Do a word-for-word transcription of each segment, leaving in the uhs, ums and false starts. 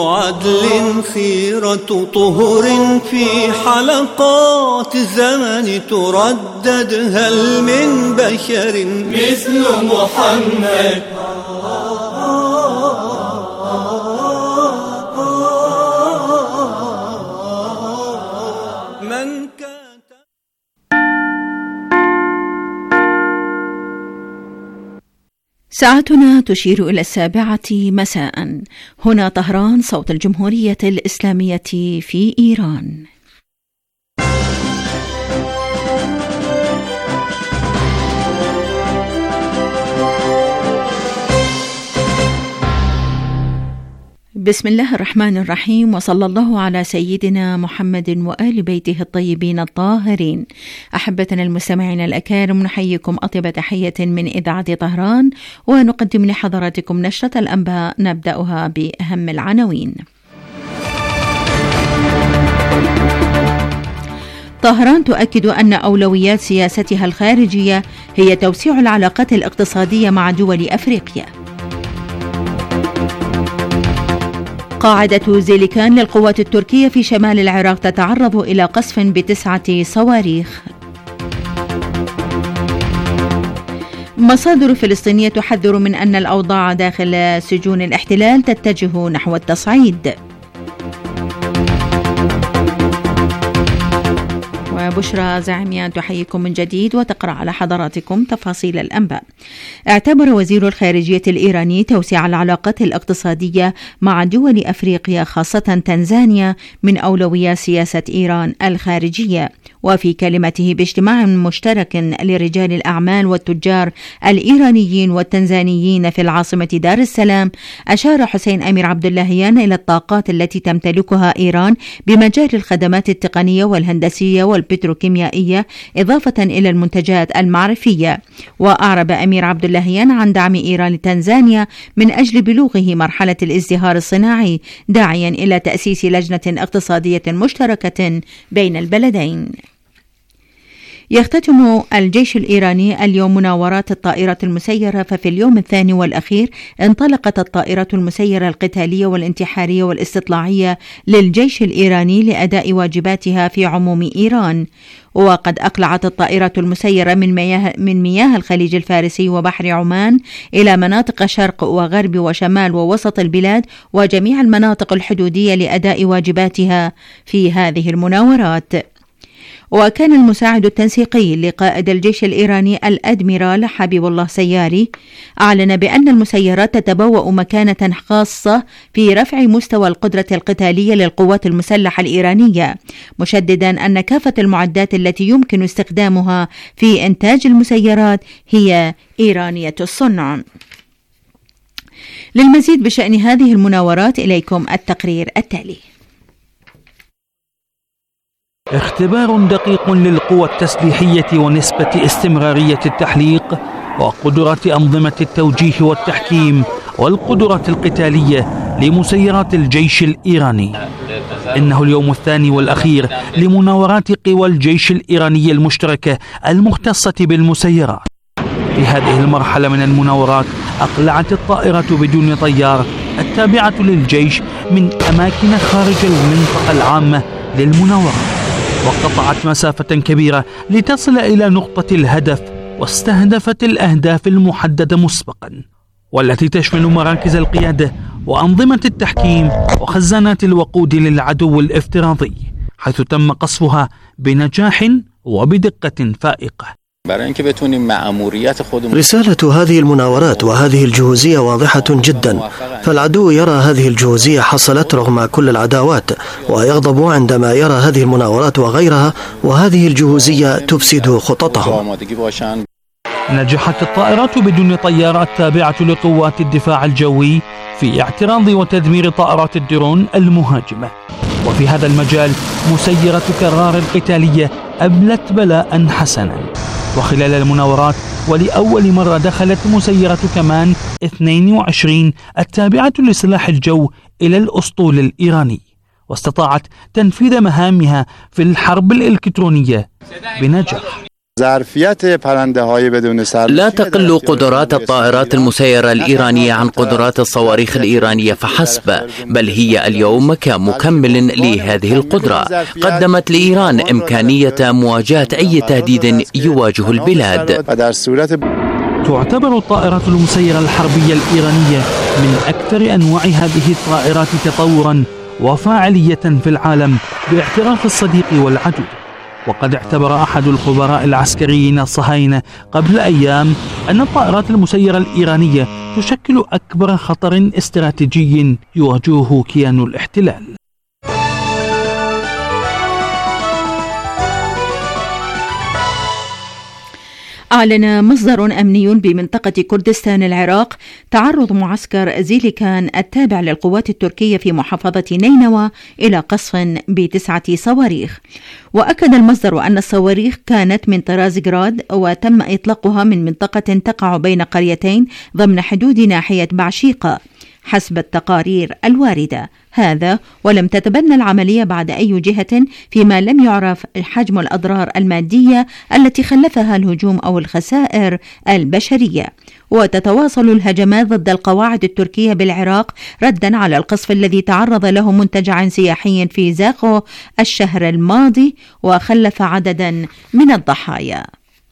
عدل خيرة طهر في حلقات الزمن تردد، هل من بشر مثل محمد؟ من كان ساعتنا تشير إلى السابعة مساء. هنا طهران، صوت الجمهورية الإسلامية في إيران. بسم الله الرحمن الرحيم، وصلى الله على سيدنا محمد وآل بيته الطيبين الطاهرين. أحبتنا المستمعين الأكارم، نحييكم أطيب تحية من إذاعة طهران، ونقدم لحضراتكم نشرة الأنباء نبدأها بأهم العناوين. طهران تؤكد أن أولويات سياستها الخارجية هي توسيع العلاقات الاقتصادية مع دول أفريقيا. قاعدة زيليكان للقوات التركية في شمال العراق تتعرض إلى قصف بتسعة صواريخ. مصادر فلسطينية تحذر من أن الأوضاع داخل سجون الاحتلال تتجه نحو التصعيد. وبشرى زعيميان تحييكم من جديد وتقرأ على حضراتكم تفاصيل الأنباء. اعتبر وزير الخارجية الإيراني توسيع العلاقات الاقتصادية مع دول أفريقيا خاصة تنزانيا من أولويات سياسة إيران الخارجية. وفي كلمته باجتماع مشترك لرجال الأعمال والتجار الإيرانيين والتنزانيين في العاصمة دار السلام، أشار حسين أمير عبد اللهيان إلى الطاقات التي تمتلكها إيران بمجال الخدمات التقنية والهندسية والبتروكيميائية، إضافة إلى المنتجات المعرفية. وأعرب أمير عبد اللهيان عن دعم إيران لتنزانيا من أجل بلوغه مرحلة الازدهار الصناعي، داعيا إلى تأسيس لجنة اقتصادية مشتركة بين البلدين. يختتم الجيش الإيراني اليوم مناورات الطائرات المسيرة، ففي اليوم الثاني والأخير انطلقت الطائرات المسيرة القتالية والانتحارية والاستطلاعية للجيش الإيراني لأداء واجباتها في عموم إيران. وقد أقلعت الطائرة المسيرة من مياه, من مياه الخليج الفارسي وبحر عمان إلى مناطق شرق وغرب وشمال ووسط البلاد وجميع المناطق الحدودية لأداء واجباتها في هذه المناورات. وكان المساعد التنسيقي لقائد الجيش الإيراني الأدميرال حبيب الله سياري أعلن بأن المسيرات تتبوأ مكانة خاصة في رفع مستوى القدرة القتالية للقوات المسلحة الإيرانية، مشددا أن كافة المعدات التي يمكن استخدامها في إنتاج المسيرات هي إيرانية الصنع. للمزيد بشأن هذه المناورات إليكم التقرير التالي. اختبار دقيق للقوى التسليحية ونسبة استمرارية التحليق وقدرة أنظمة التوجيه والتحكيم والقدرة القتالية لمسيرات الجيش الإيراني. إنه اليوم الثاني والأخير لمناورات قوى الجيش الإيراني المشتركة المختصة بالمسيرات. في هذه المرحلة من المناورات أقلعت الطائرة بدون طيار التابعة للجيش من أماكن خارج المنطقة العامة للمناورات، وقطعت مسافة كبيرة لتصل إلى نقطة الهدف، واستهدفت الأهداف المحددة مسبقا، والتي تشمل مراكز القيادة وأنظمة التحكيم وخزانات الوقود للعدو الافتراضي، حيث تم قصفها بنجاح وبدقة فائقة. رسالة هذه المناورات وهذه الجهوزية واضحة جدا، فالعدو يرى هذه الجهوزية حصلت رغم كل العداوات، ويغضب عندما يرى هذه المناورات وغيرها، وهذه الجهوزية تفسد خططهم. نجحت الطائرات بدون طيار التابعة لقوات الدفاع الجوي في اعتراض وتدمير طائرات الدرون المهاجمة. وفي هذا المجال مسيرة كرار القتالية أبلت بلاء حسنا. وخلال المناورات ولأول مرة دخلت مسيرة كمان اثنين وعشرين التابعة لسلاح الجو إلى الأسطول الإيراني، واستطاعت تنفيذ مهامها في الحرب الإلكترونية بنجاح. لا تقل قدرات الطائرات المسيرة الإيرانية عن قدرات الصواريخ الإيرانية فحسب، بل هي اليوم كمكمل لهذه القدرة. قدمت لإيران إمكانية مواجهة أي تهديد يواجه البلاد. تعتبر الطائرات المسيرة الحربية الإيرانية من أكثر أنواع هذه الطائرات تطورا وفاعلية في العالم باعتراف الصديق والعدو. وقد اعتبر أحد الخبراء العسكريين الصهاينة قبل أيام أن الطائرات المسيرة الإيرانية تشكل أكبر خطر استراتيجي يواجهه كيان الاحتلال. أعلن مصدر أمني بمنطقة كردستان العراق تعرض معسكر زيليكان التابع للقوات التركية في محافظة نينوى إلى قصف بتسعة صواريخ. وأكد المصدر أن الصواريخ كانت من طراز جراد وتم إطلاقها من منطقة تقع بين قريتين ضمن حدود ناحية بعشيقة حسب التقارير الواردة. هذا ولم تتبنى العملية بعد أي جهة، فيما لم يعرف حجم الأضرار المادية التي خلفها الهجوم أو الخسائر البشرية. وتتواصل الهجمات ضد القواعد التركية بالعراق ردا على القصف الذي تعرض له منتجع سياحي في زاخو الشهر الماضي وخلف عددا من الضحايا.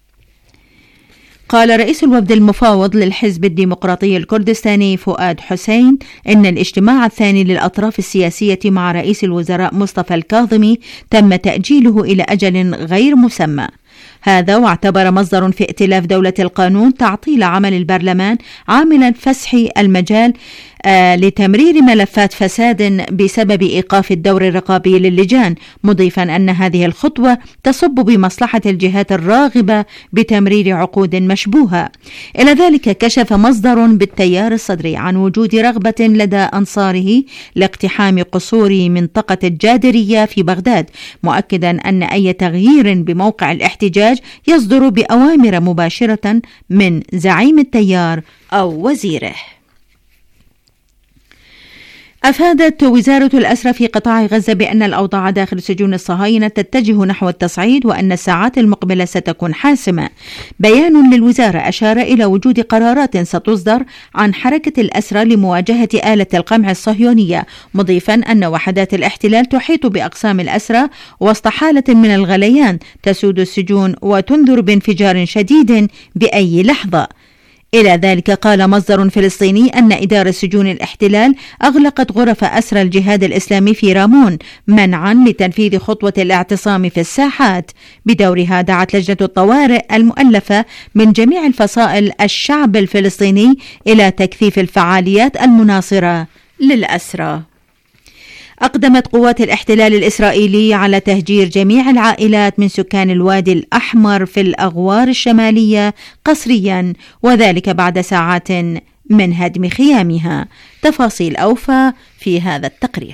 قال رئيس الوفد المفاوض للحزب الديمقراطي الكردستاني فؤاد حسين إن الاجتماع الثاني للأطراف السياسية مع رئيس الوزراء مصطفى الكاظمي تم تأجيله إلى أجل غير مسمى. هذا واعتبر مصدر في ائتلاف دولة القانون تعطيل عمل البرلمان عاملا فسح المجال آه لتمرير ملفات فساد بسبب إيقاف الدور الرقابي للجان، مضيفا أن هذه الخطوة تصب بمصلحة الجهات الراغبة بتمرير عقود مشبوهة. إلى ذلك كشف مصدر بالتيار الصدري عن وجود رغبة لدى أنصاره لاقتحام قصور منطقة الجادرية في بغداد، مؤكدا أن أي تغيير بموقع الاحتجاج يصدر بأوامر مباشرة من زعيم التيار أو وزيره. أفادت وزارة الأسرى في قطاع غزة بأن الأوضاع داخل سجون الصهاينة تتجه نحو التصعيد وأن الساعات المقبلة ستكون حاسمة. بيان للوزارة أشار إلى وجود قرارات ستصدر عن حركة الأسرى لمواجهة آلة القمع الصهيونية، مضيفا أن وحدات الاحتلال تحيط بأقسام الأسرى وسط حالة من الغليان تسود السجون وتنذر بانفجار شديد بأي لحظة. إلى ذلك قال مصدر فلسطيني أن إدارة سجون الاحتلال أغلقت غرف أسرى الجهاد الإسلامي في رامون منعا لتنفيذ خطوة الاعتصام في الساحات. بدورها دعت لجنة الطوارئ المؤلفة من جميع الفصائل الشعب الفلسطيني إلى تكثيف الفعاليات المناصرة للأسرى. أقدمت قوات الاحتلال الإسرائيلي على تهجير جميع العائلات من سكان الوادي الأحمر في الأغوار الشمالية قسريا، وذلك بعد ساعات من هدم خيامها. تفاصيل أوفى في هذا التقرير.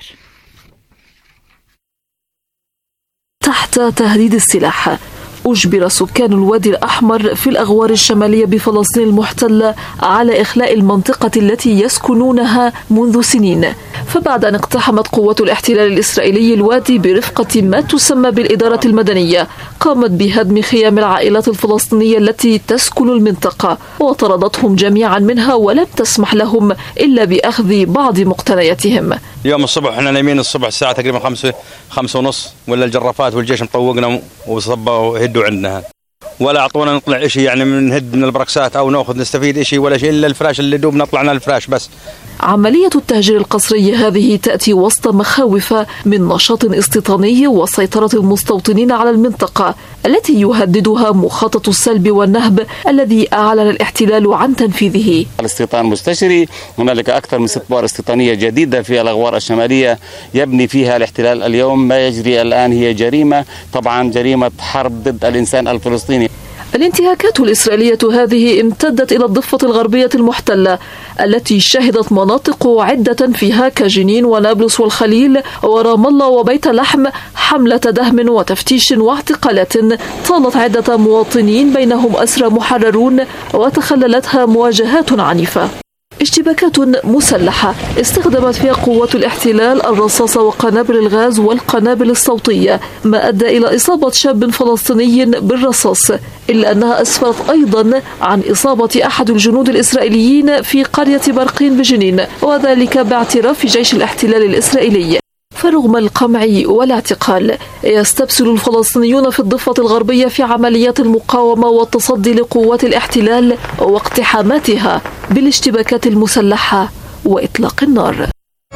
تحت تهديد السلاح أجبر سكان الوادي الأحمر في الأغوار الشمالية بفلسطين المحتلة على إخلاء المنطقة التي يسكنونها منذ سنين. فبعد أن اقتحمت قوة الاحتلال الإسرائيلي الوادي برفقة ما تسمى بالإدارة المدنية، قامت بهدم خيام العائلات الفلسطينية التي تسكن المنطقة وطردتهم جميعا منها ولم تسمح لهم إلا بأخذ بعض مقتنياتهم. اليوم الصبح احنا نايمين الصبح الساعة تقريبا خمسة خمسة ونص، ولا الجرافات والجيش مطوقنا وصبوا هدوا عندنا، ولا أعطونا نطلع إشي يعني من هد من البركسات أو نأخذ نستفيد إشي ولا شيء إلا الفراش اللي دوب نطلعنا الفراش بس. عملية التهجير القسري هذه تأتي وسط مخاوف من نشاط استيطاني وسيطرة المستوطنين على المنطقة التي يهددها مخطط السلب والنهب الذي أعلن الاحتلال عن تنفيذه. الاستيطان مستشري، هنالك أكثر من ست بؤر استيطانية جديدة في الأغوار الشمالية يبني فيها الاحتلال اليوم. ما يجري الآن هي جريمة، طبعا جريمة حرب ضد الإنسان الفلسطيني. الانتهاكات الإسرائيلية هذه امتدت إلى الضفة الغربية المحتلة التي شهدت مناطق عدة فيها كجنين ونابلس والخليل ورام الله وبيت لحم حملة دهم وتفتيش واعتقالات طالت عدة مواطنين بينهم أسرى محررون وتخللتها مواجهات عنيفة. اشتباكات مسلحة استخدمت فيها قوات الاحتلال الرصاص وقنابل الغاز والقنابل الصوتية، ما أدى إلى إصابة شاب فلسطيني بالرصاص، إلا أنها أسفرت أيضا عن إصابة أحد الجنود الإسرائيليين في قرية برقين بجنين، وذلك باعتراف جيش الاحتلال الإسرائيلي. فرغم القمع والاعتقال، يستبسل الفلسطينيون في الضفة الغربية في عمليات المقاومة والتصدي لقوات الاحتلال واقتحاماتها بالاشتباكات المسلحة وإطلاق النار.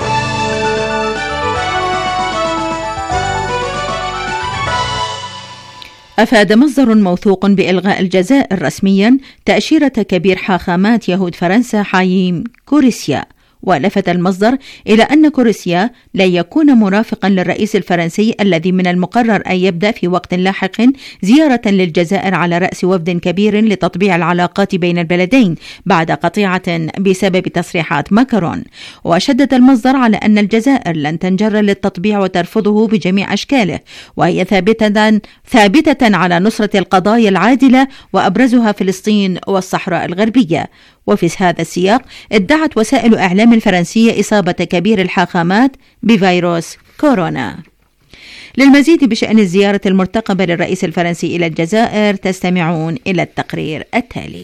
أفاد مصدر موثوق بإلغاء الجزائر رسميا تأشيرة كبير حاخامات يهود فرنسا حايم كوريسيا، ولفت المصدر إلى أن كوريسيا لا يكون مرافقا للرئيس الفرنسي الذي من المقرر أن يبدأ في وقت لاحق زيارة للجزائر على رأس وفد كبير لتطبيع العلاقات بين البلدين بعد قطيعة بسبب تصريحات ماكرون. وشدد المصدر على أن الجزائر لن تنجر للتطبيع وترفضه بجميع أشكاله، وهي ثابتة ثابتة على نصرة القضايا العادلة وأبرزها فلسطين والصحراء الغربية. وفي هذا السياق ادعت وسائل إعلام الفرنسية إصابة كبير الحاخامات بفيروس كورونا. للمزيد بشأن الزيارة المرتقبة للرئيس الفرنسي إلى الجزائر تستمعون إلى التقرير التالي.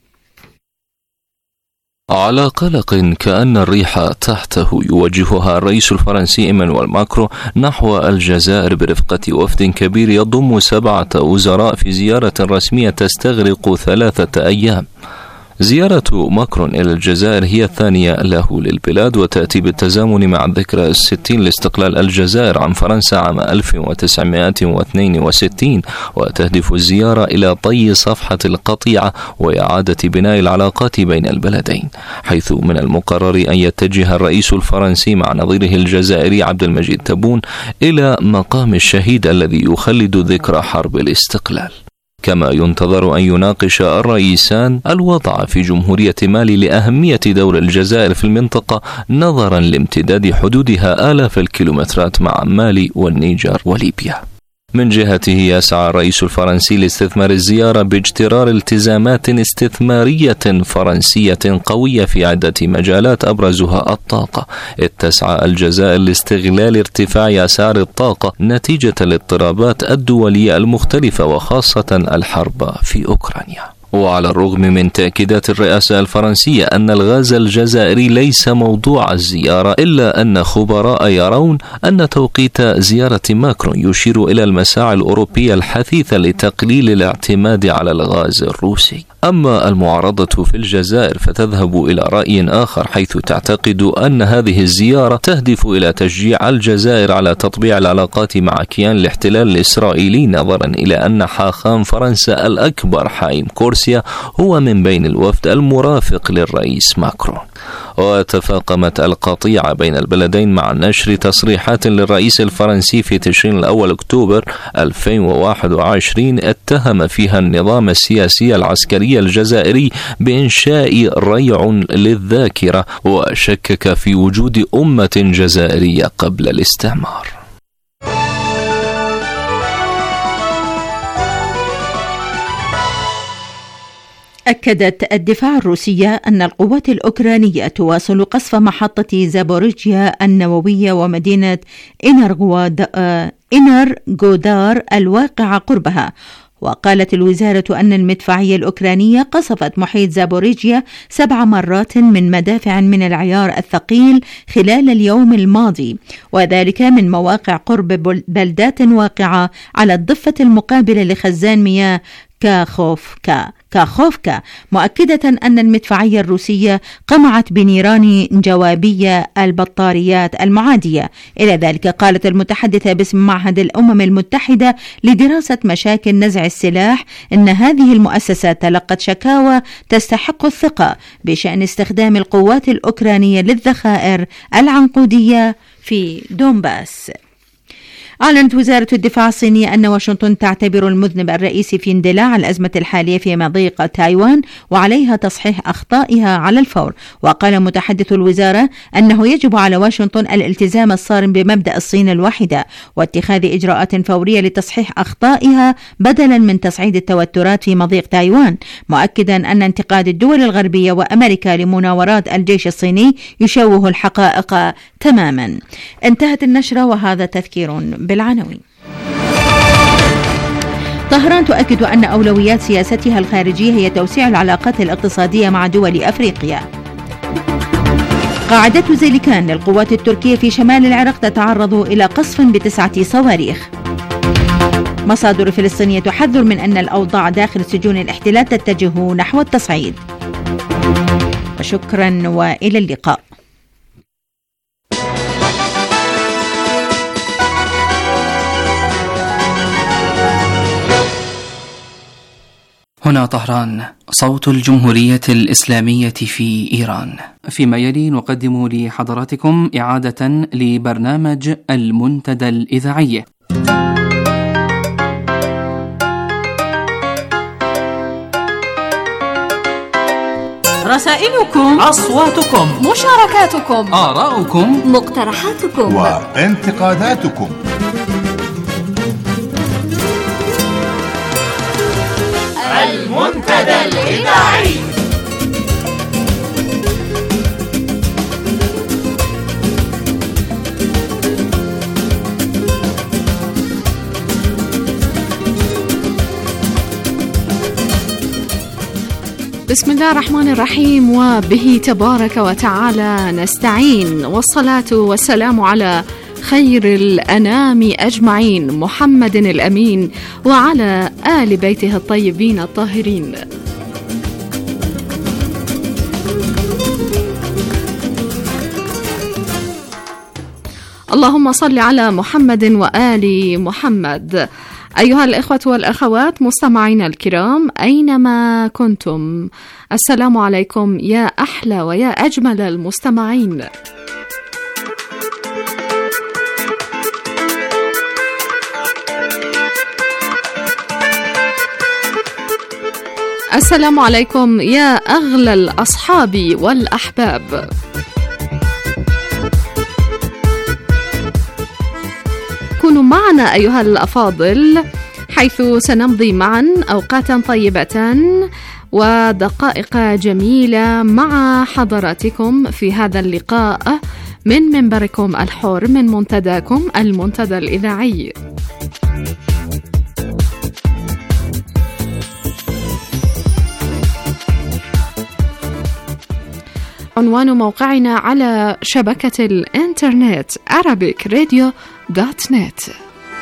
على قلق كأن الريح تحته يوجهها الرئيس الفرنسي إيمانويل ماكرون نحو الجزائر برفقة وفد كبير يضم سبعة وزراء في زيارة رسمية تستغرق ثلاثة أيام. زيارة ماكرون إلى الجزائر هي الثانية له للبلاد، وتأتي بالتزامن مع الذكرى الستين لاستقلال الجزائر عن فرنسا عام ألف وتسعمائة واثنين وستين، وتهدف الزيارة إلى طي صفحة القطيعة وإعادة بناء العلاقات بين البلدين، حيث من المقرر أن يتجه الرئيس الفرنسي مع نظيره الجزائري عبد المجيد تبون إلى مقام الشهيد الذي يخلد ذكرى حرب الاستقلال. كما ينتظر أن يناقش الرئيسان الوضع في جمهورية مالي لأهمية دور الجزائر في المنطقة نظرا لامتداد حدودها آلاف الكيلومترات مع مالي والنيجر وليبيا. من جهته يسعى الرئيس الفرنسي لاستثمار الزيارة باجترار التزامات استثمارية فرنسية قوية في عدة مجالات أبرزها الطاقة، إذ تسعى الجزائر لاستغلال ارتفاع أسعار الطاقة نتيجة الاضطرابات الدولية المختلفة وخاصة الحرب في أوكرانيا. وعلى الرغم من تأكيدات الرئاسة الفرنسية أن الغاز الجزائري ليس موضوع الزيارة، إلا أن خبراء يرون أن توقيت زيارة ماكرون يشير إلى المساعي الأوروبية الحثيثة لتقليل الاعتماد على الغاز الروسي. أما المعارضة في الجزائر فتذهب إلى رأي آخر، حيث تعتقد أن هذه الزيارة تهدف إلى تشجيع الجزائر على تطبيع العلاقات مع كيان الاحتلال الإسرائيلي، نظرا إلى أن حاخام فرنسا الأكبر حايم كورسيا هو من بين الوفد المرافق للرئيس ماكرون. وتفاقمت القطيعة بين البلدين مع نشر تصريحات للرئيس الفرنسي في تشرين الأول أكتوبر ألفين وواحد وعشرين اتهم فيها النظام السياسي العسكري الجزائري بإنشاء ريع للذاكرة، وشكك في وجود أمة جزائرية قبل الاستعمار. أكدت الدفاع الروسية أن القوات الأوكرانية تواصل قصف محطة زابوريجيا النووية ومدينة إنرغودار الواقعة قربها. وقالت الوزارة أن المدفعية الأوكرانية قصفت محيط زابوريجيا سبع مرات من مدافع من العيار الثقيل خلال اليوم الماضي، وذلك من مواقع قرب بلدات واقعة على الضفة المقابلة لخزان مياه كاخوفكا كاخوفكا مؤكدة أن المدفعية الروسية قمعت بنيران جوابية البطاريات المعادية. إلى ذلك قالت المتحدثة باسم معهد الأمم المتحدة لدراسة مشاكل نزع السلاح إن هذه المؤسسة تلقت شكاوى تستحق الثقة بشأن استخدام القوات الأوكرانية للذخائر العنقودية في دونباس. أعلنت وزارة الدفاع الصينية أن واشنطن تعتبر المذنب الرئيسي في اندلاع الأزمة الحالية في مضيق تايوان وعليها تصحيح أخطائها على الفور. وقال متحدث الوزارة أنه يجب على واشنطن الالتزام الصارم بمبدأ الصين الواحدة واتخاذ إجراءات فورية لتصحيح أخطائها بدلا من تصعيد التوترات في مضيق تايوان، مؤكدا أن انتقاد الدول الغربية وأمريكا لمناورات الجيش الصيني يشوه الحقائق تماما. انتهت النشرة وهذا تذكير بالعناوين. طهران تؤكد أن أولويات سياستها الخارجية هي توسيع العلاقات الاقتصادية مع دول أفريقيا. قاعدة زيليكان للقوات التركية في شمال العراق تتعرض إلى قصف بتسعة صواريخ. مصادر فلسطينية تحذر من أن الأوضاع داخل سجون الاحتلال تتجه نحو التصعيد. وشكرا وإلى اللقاء. هنا طهران، صوت الجمهورية الإسلامية في إيران. فيما يلي نقدم لحضراتكم إعادة لبرنامج المنتدى الإذاعي. رسائلكم، أصواتكم، مشاركاتكم، آراؤكم، مقترحاتكم وانتقاداتكم. المنتدى الإذاعي. بسم الله الرحمن الرحيم، وبه تبارك وتعالى نستعين، والصلاة والسلام على خير الأنام أجمعين محمد الأمين وعلى آل بيته الطيبين الطاهرين. اللهم صل على محمد وآل محمد. أيها الإخوة والأخوات مستمعين الكرام أينما كنتم، السلام عليكم يا أحلى ويا أجمل المستمعين. السلام عليكم يا أغلى الأصحاب والأحباب. كونوا معنا أيها الأفاضل، حيث سنمضي معا أوقاتا طيبة ودقائق جميلة مع حضراتكم في هذا اللقاء من منبركم الحر من منتداكم المنتدى الإذاعي. عنوان موقعنا على شبكة الإنترنت arabic radio dot net.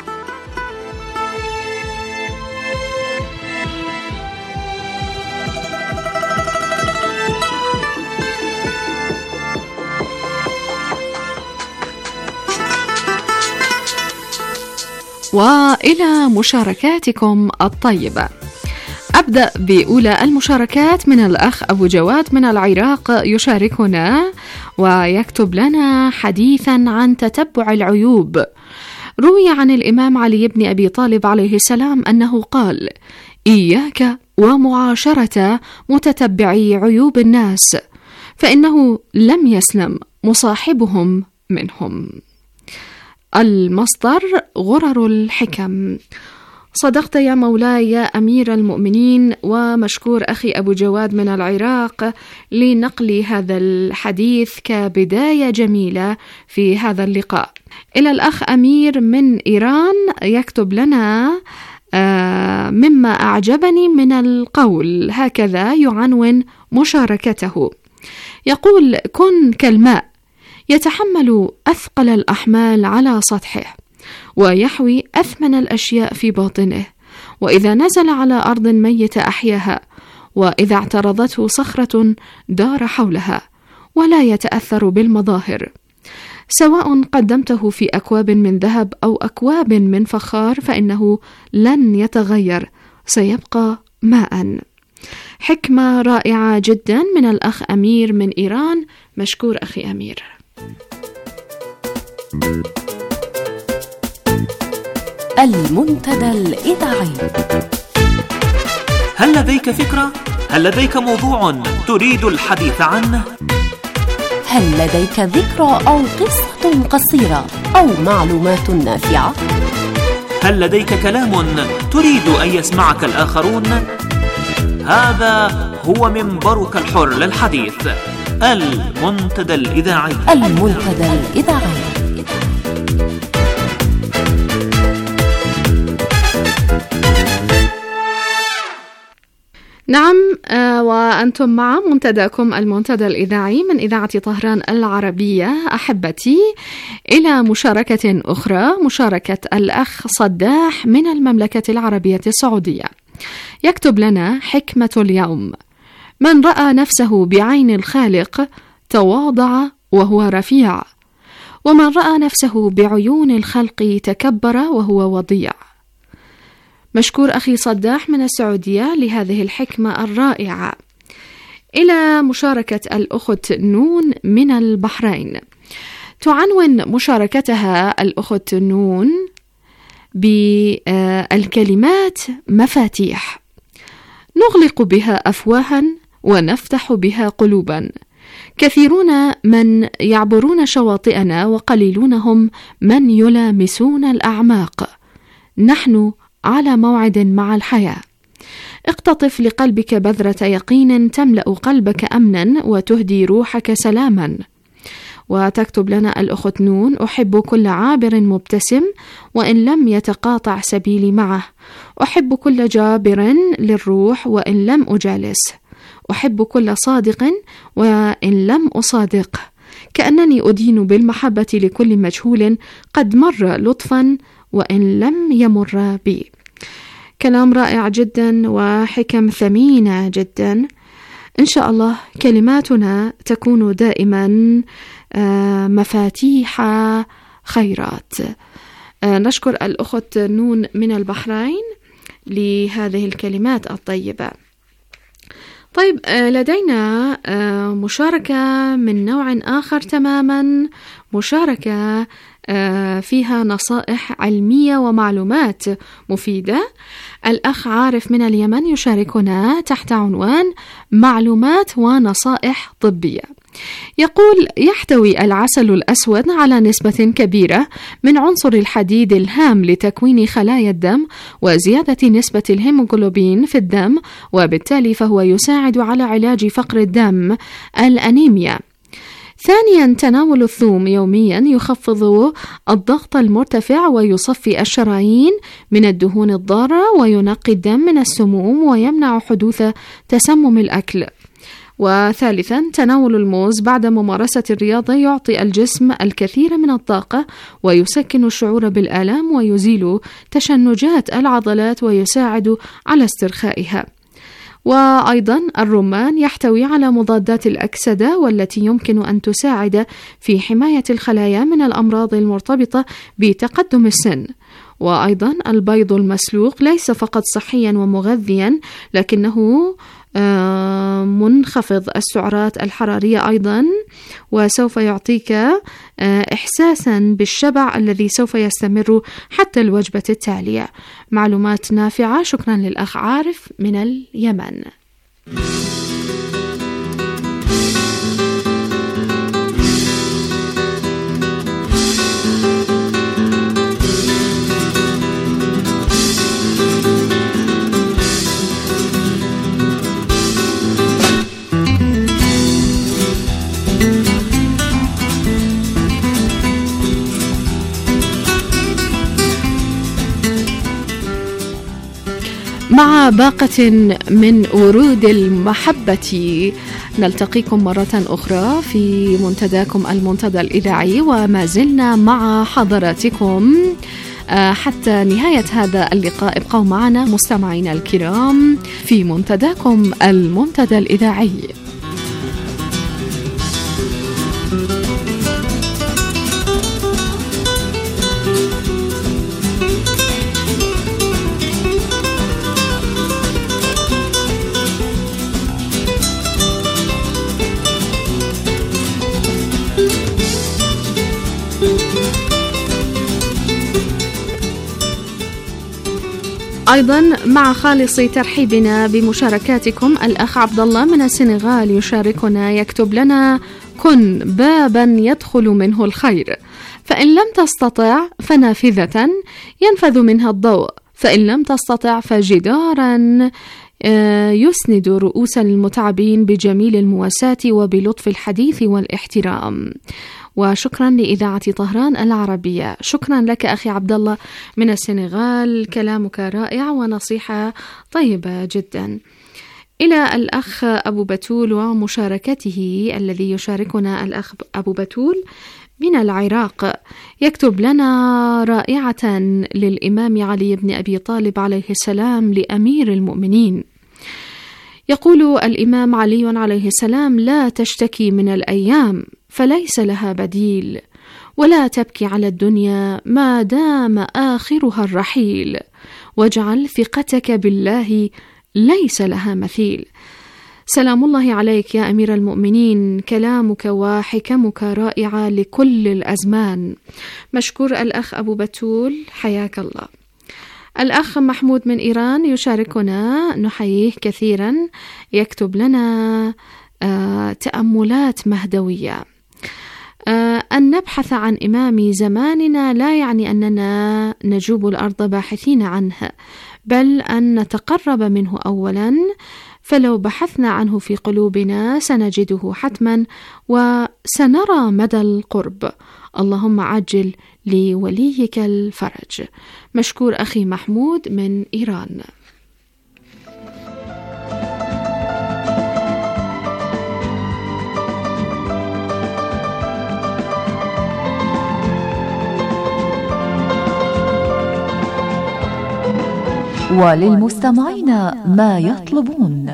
وإلى مشاركاتكم الطيبة. أبدأ بأولى المشاركات من الأخ أبو جواد من العراق، يشاركنا ويكتب لنا حديثا عن تتبع العيوب. روي عن الإمام علي بن أبي طالب عليه السلام أنه قال: إياك ومعاشرة متتبعي عيوب الناس، فإنه لم يسلم مصاحبهم منهم. المصدر غرر الحكم. صدقت يا مولاي يا أمير المؤمنين، ومشكور أخي أبو جواد من العراق لنقل هذا الحديث كبداية جميلة في هذا اللقاء. إلى الأخ أمير من إيران يكتب لنا آه مما أعجبني من القول، هكذا يعنون مشاركته. يقول: كن كالماء يتحمل أثقل الأحمال على سطحه ويحوي أثمن الأشياء في باطنه، وإذا نزل على أرض ميتة أحياها، وإذا اعترضته صخرة دار حولها، ولا يتأثر بالمظاهر. سواء قدمته في أكواب من ذهب أو أكواب من فخار فإنه لن يتغير، سيبقى ماء. حكمة رائعة جدا من الأخ أمير من إيران. مشكور أخي أمير. المنتدى الإذاعي. هل لديك فكرة؟ هل لديك موضوع تريد الحديث عنه؟ هل لديك ذكرى أو قصة قصيرة أو معلومات نافعة؟ هل لديك كلام تريد أن يسمعك الآخرون؟ هذا هو منبرك الحر للحديث، المنتدى الإذاعي. المنتدى الإذاعي. نعم، آه وأنتم مع منتداكم المنتدى الإذاعي من إذاعة طهران العربية. أحبتي، إلى مشاركة أخرى، مشاركة الأخ صداح من المملكة العربية السعودية. يكتب لنا حكمة اليوم: من رأى نفسه بعين الخالق تواضع وهو رفيع، ومن رأى نفسه بعيون الخلق تكبر وهو وضيع. مشكور أخي صداح من السعودية لهذه الحكمة الرائعة. إلى مشاركة الأخت نون من البحرين. تعنون مشاركتها الأخت نون بالكلمات مفاتيح نغلق بها أفواها ونفتح بها قلوبا. كثيرون من يعبرون شواطئنا وقليلون هم من يلامسون الأعماق. نحن على موعد مع الحياة. اقتطف لقلبك بذرة يقين تملأ قلبك أمنا وتهدي روحك سلاما. وتكتب لنا الأخت نون: أحب كل عابر مبتسم وإن لم يتقاطع سبيلي معه. أحب كل جابر للروح وإن لم أجالس. أحب كل صادق وإن لم أصادقه. كأنني أدين بالمحبة لكل مجهول قد مر لطفا وإن لم يمر بي. كلام رائع جدا وحكم ثمينة جدا. إن شاء الله كلماتنا تكون دائما مفاتيح خيرات. نشكر الأخت نون من البحرين لهذه الكلمات الطيبة. طيب، لدينا مشاركة من نوع آخر تماما، مشاركة فيها نصائح علمية ومعلومات مفيدة. الأخ عارف من اليمن يشاركنا تحت عنوان معلومات ونصائح طبية. يقول: يحتوي العسل الأسود على نسبة كبيرة من عنصر الحديد الهام لتكوين خلايا الدم وزيادة نسبة الهيموغلوبين في الدم، وبالتالي فهو يساعد على علاج فقر الدم الأنيميا. ثانيا، تناول الثوم يوميا يخفض الضغط المرتفع ويصفي الشرايين من الدهون الضارة وينقي الدم من السموم ويمنع حدوث تسمم الأكل. وثالثا، تناول الموز بعد ممارسة الرياضة يعطي الجسم الكثير من الطاقة ويسكن الشعور بالآلام ويزيل تشنجات العضلات ويساعد على استرخائها. وأيضا الرمان يحتوي على مضادات الأكسدة والتي يمكن أن تساعد في حماية الخلايا من الأمراض المرتبطة بتقدم السن. وأيضا البيض المسلوق ليس فقط صحيا ومغذيا، لكنه منخفض السعرات الحرارية أيضا، وسوف يعطيك إحساسا بالشبع الذي سوف يستمر حتى الوجبة التالية. معلومات نافعة. شكرا للأخ عارف من اليمن. مع باقة من ورود المحبة نلتقيكم مرة أخرى في منتداكم المنتدى الإذاعي، وما زلنا مع حضراتكم حتى نهاية هذا اللقاء. ابقوا معنا مستمعينا الكرام في منتداكم المنتدى الإذاعي. أيضا مع خالص ترحيبنا بمشاركاتكم الأخ عبد الله من السنغال يشاركنا، يكتب لنا: كن بابا يدخل منه الخير، فإن لم تستطع فنافذة ينفذ منها الضوء، فإن لم تستطع فجدارا يسند رؤوس المتعبين بجميل المواساة وبلطف الحديث والاحترام. وشكرا لإذاعة طهران العربية. شكرا لك أخي عبد الله من السنغال، كلامك رائع ونصيحة طيبة جدا. إلى الأخ أبو بتول ومشاركته الذي يشاركنا الأخ أبو بتول من العراق، يكتب لنا: رائعة للإمام علي بن أبي طالب عليه السلام لأمير المؤمنين. يقول الإمام علي عليه السلام: لا تشتكي من الأيام فليس لها بديل، ولا تبكي على الدنيا ما دام آخرها الرحيل، واجعل ثقتك بالله ليس لها مثيل. سلام الله عليك يا أمير المؤمنين، كلامك وحكمك رائعة لكل الأزمان. مشكور الأخ أبو بتول، حياك الله. الأخ محمود من إيران يشاركنا، نحييه كثيرا، يكتب لنا آه تأملات مهدوية. آه أن نبحث عن إمام زماننا لا يعني أننا نجوب الأرض باحثين عنه، بل أن نتقرب منه أولا، فلو بحثنا عنه في قلوبنا سنجده حتما وسنرى مدى القرب. اللهم عجل لوليك الفرج. مشكور أخي محمود من إيران. وللمستمعين ما يطلبون.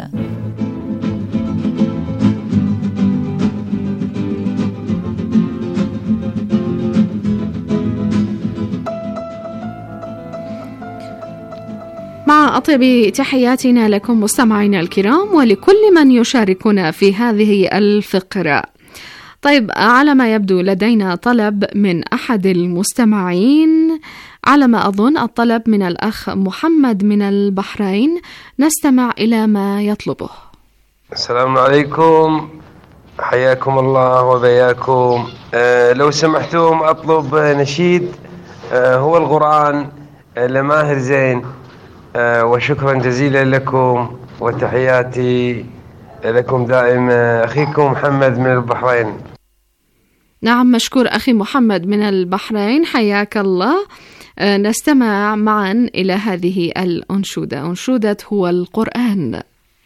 مع أطيب تحياتنا لكم مستمعينا الكرام ولكل من يشاركنا في هذه الفقرة. طيب، على ما يبدو لدينا طلب من أحد المستمعين، على ما أظن الطلب من الأخ محمد من البحرين. نستمع إلى ما يطلبه. السلام عليكم، حياكم الله وبياكم. أه لو سمحتم أطلب نشيد أه هو القرآن لماهر زين. أه وشكرا جزيلا لكم وتحياتي لكم دائما، أخيكم محمد من البحرين. نعم، مشكور أخي محمد من البحرين، حياك الله. أه نستمع معا إلى هذه الأنشودة، أنشودة هو القرآن.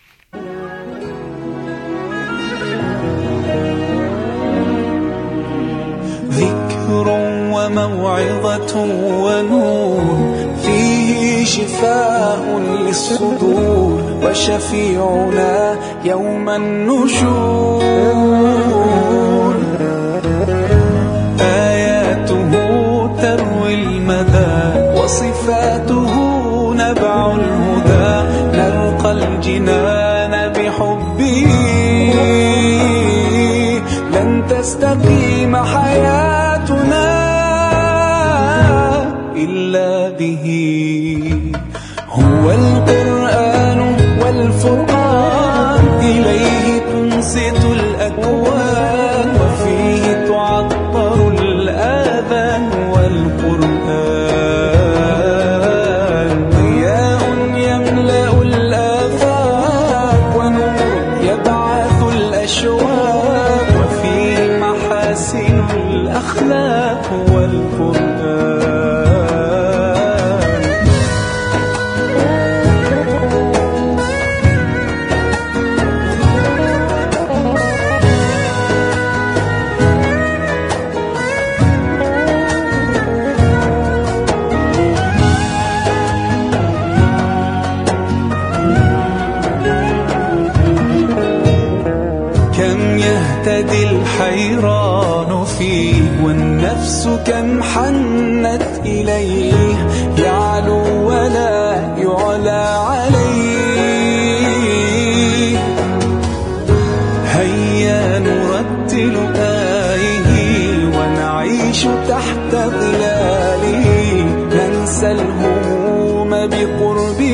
ذكر وموعظة ونور، فيه شفاء للصدور، وشفيعنا يوم النشور. آياته تروي المدى، وصفاته نبع الهدى، نلقى الجنان بحبه، لن تستقيم حياتنا إلا به. هو القرآن والفرقان، إليه تنصت الأكوان، وفيه تعطر الآذان، والقرآن ضياء يملأ الآفاق، ونور يبعث الأشواق، وفيه محاسن الأخلاق والقرآن. يهتدي الحيران فيه، والنفس كم حنت إليه، يعلو ولا يعلى عليه. هيا نرتل آيه، ونعيش تحت ظلاله، ننسى الهموم بقربه،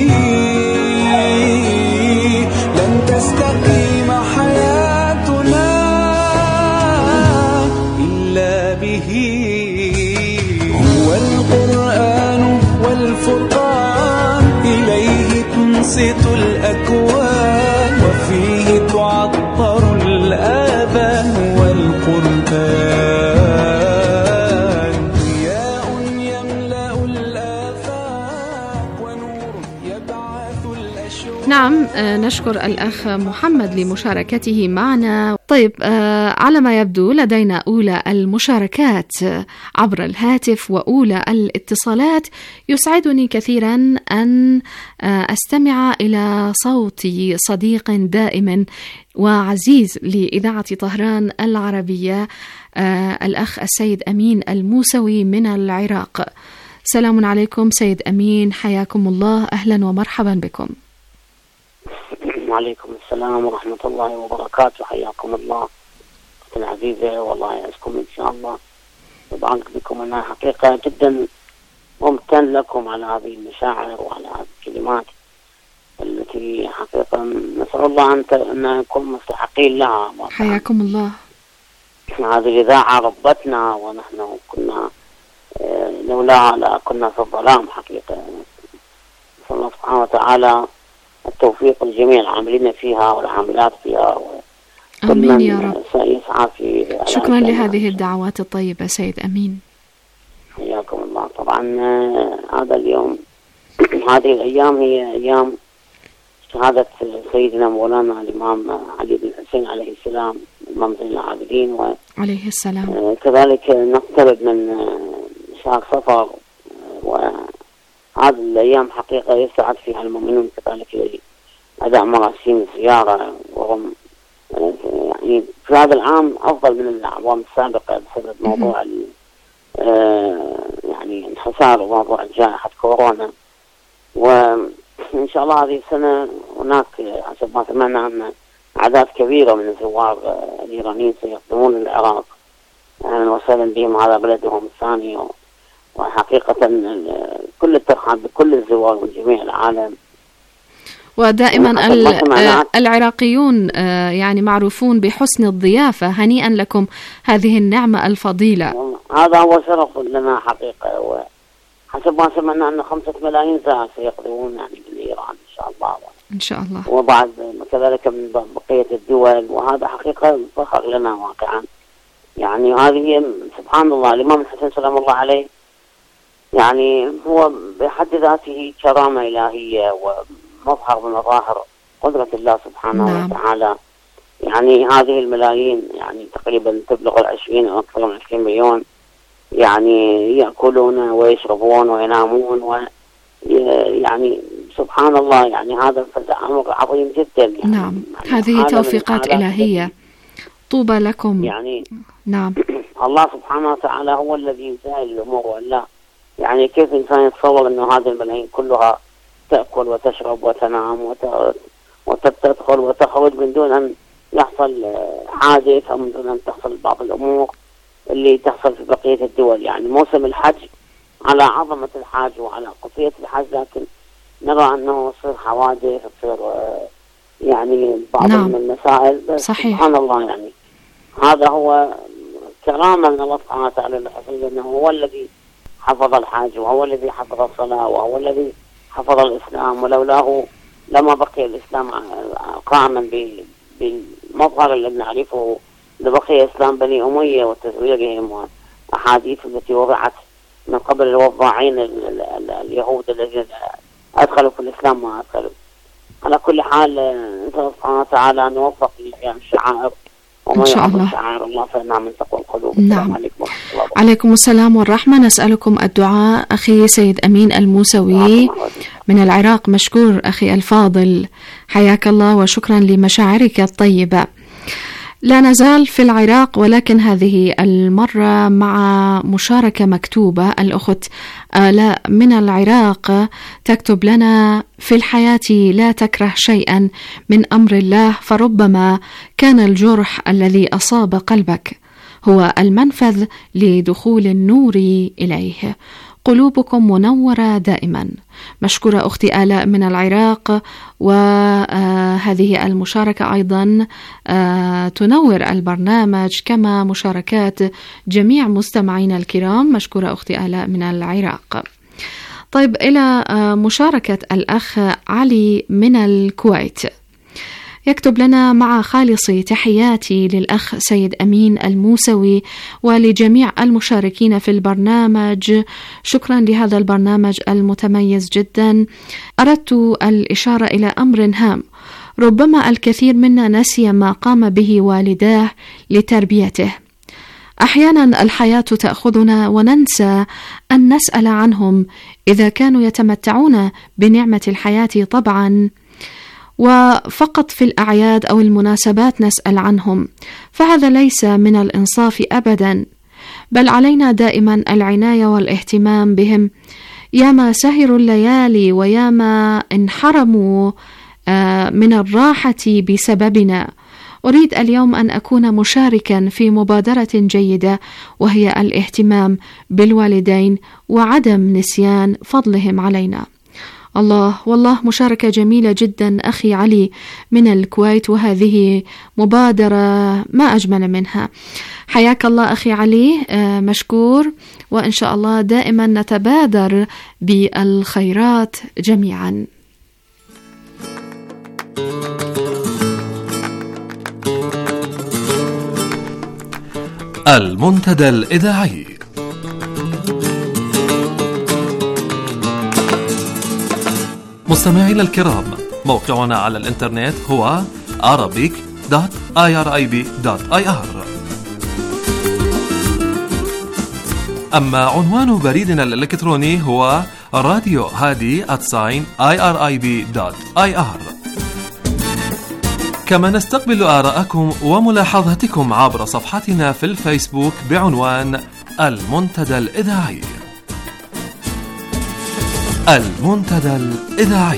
نعم، نشكر الأخ محمد لمشاركته معنا. طيب، على ما يبدو لدينا أولى المشاركات عبر الهاتف وأولى الاتصالات. يسعدني كثيرا أن أستمع إلى صوت صديق دائم وعزيز لإذاعة طهران العربية، الأخ السيد أمين الموسوي من العراق. سلام عليكم سيد أمين، حياكم الله، أهلا ومرحبا بكم. وعليكم السلام ورحمة الله وبركاته، حياكم الله أختي العزيزة، والله يعزكم إن شاء الله ويبارك بكم. أنا حقيقة جدا ممتن لكم على هذه المشاعر وعلى هذه الكلمات التي حقيقة نسأل الله أن أن نكون مستحقين لها. حياكم الله. هذه الإذاعة ربتنا ونحن كنا لولاها لا كنا في الظلام حقيقة. نسأل الله سبحانه وتعالى التوفيق الجميع العاملين فيها والعاملات فيها، آمين يا رب. سيسعى في. شكرا لهذه الدعوات الطيبة سيد أمين، حياكم الله. طبعا هذا اليوم هذه الأيام هي أيام شهادة سيدنا مولانا الإمام علي بن الحسين عليه السلام، إمام زين العابدين و عليه السلام. كذلك نقترب من شهر صفر، وهذه الأيام حقيقة يسعد فيها المؤمنون كذلك لأداء مراسيم الزيارة، وهم يعني في هذا العام أفضل من الأعوام السابقة بسبب موضوع يعني انحسار وموضوع جائحة كورونا. وإن شاء الله هذه السنة هناك حسب ما سمعنا أن أعداد كبيرة من الزوار الإيرانيين سيقدمون للعراق، أهلا وسهلا بهم على بلدهم الثاني. وحقيقة كل الترحاب بكل الزوار من جميع العالم. ودائما العراقيون يعني معروفون بحسن الضيافة، هنيئا لكم هذه النعمة الفضيلة. هذا هو شرف لنا حقيقة، وحسب ما سمعنا أن خمسة ملايين زائر سيقدمون يعني من إيران إن شاء الله إن شاء الله، وبعد كذلك من بقية الدول، وهذا حقيقة فخر لنا واقعا. يعني هذه هي سبحان الله الإمام الحسين سلام الله عليه، يعني هو بحد ذاته كرامة إلهية ومظهر من مظاهر قدرة الله سبحانه نعم. وتعالى. يعني هذه الملايين يعني تقريبا تبلغ العشرين أو أكثر من عشرين مليون، يعني يأكلون ويشربون وينامون، ويعني سبحان الله يعني هذا أمر عظيم جدا. يعني نعم، هذه توفيقات إلهية، طوبى لكم. يعني نعم الله سبحانه وتعالى هو الذي يسهل الأمور، ولا يعني كيف إنسان يتصور أنه هذه الملايين كلها تأكل وتشرب وتنام وتدخل وتخرج من دون أن يحصل حادث أو من دون أن تحصل بعض الأمور اللي تحصل في بقية الدول. يعني موسم الحج على عظمة الحج وعلى قضية الحج، لكن نرى أنه يصير حوادث، يصير يعني بعض نعم. من المسائل. صحيح. سبحان الله، يعني هذا هو كرامة من الله سبحانه وتعالى للحفيظ، أنه هو الذي حفظ الحج وهو الذي حفظ الصلاة وهو الذي حفظ الإسلام، ولولاه لما بقي الإسلام قائما بالمظهر الذي نعرفه لبقي إسلام بني أمية وتزويرهم وأحاديث التي وضعت من قبل الوضاعين اليهود الذين أدخلوا في الإسلام ما أدخلوا. على كل حال نسأل سبحانه وتعالى أن يوفق لقيام الشعائر، إن شاء الله. شعائر الله فإنها من تقوى القلوب. نعم. السلام عليكم ورحمة الله وبركاته. عليكم السلام والرحمة. نسألكم الدعاء أخي سيد أمين الموسوي من العراق. مشكور أخي الفاضل، حياك الله وشكرا لمشاعرك الطيبة. لا نزال في العراق، ولكن هذه المرة مع مشاركة مكتوبة. الأخت آلاء من العراق تكتب لنا: في الحياة لا تكره شيئا من أمر الله، فربما كان الجرح الذي أصاب قلبك هو المنفذ لدخول النور إليه. قلوبكم منورة دائما. مشكورة أختي آلاء من العراق، وهذه المشاركة أيضا تنور البرنامج كما مشاركات جميع مستمعينا الكرام. مشكورة أختي آلاء من العراق. طيب، إلى مشاركة الأخ علي من الكويت. يكتب لنا: مع خالصي تحياتي للأخ سيد أمين الموسوي ولجميع المشاركين في البرنامج، شكرا لهذا البرنامج المتميز جدا. أردت الإشارة إلى أمر هام، ربما الكثير منا نسي ما قام به والداه لتربيته. أحيانا الحياة تأخذنا وننسى أن نسأل عنهم إذا كانوا يتمتعون بنعمة الحياة طبعا، وفقط في الأعياد أو المناسبات نسأل عنهم، فهذا ليس من الإنصاف أبدا، بل علينا دائما العناية والاهتمام بهم. ياما سهروا الليالي وياما انحرموا من الراحة بسببنا. أريد اليوم أن أكون مشاركا في مبادرة جيدة، وهي الاهتمام بالوالدين وعدم نسيان فضلهم علينا. الله، والله مشاركة جميلة جدا أخي علي من الكويت، وهذه مبادرة ما أجمل منها. حياك الله أخي علي، مشكور، وإن شاء الله دائما نتبادر بالخيرات جميعا. المنتدى الإذاعي. مستمعينا الكرام، موقعنا على الإنترنت هو arabic دوت irib دوت ir. أما عنوان بريدنا الإلكتروني هو راديو هادي آت irib دوت ir. كما نستقبل آراءكم وملاحظاتكم عبر صفحتنا في الفيسبوك بعنوان المنتدى الإذاعي. المنتدى الإذاعي.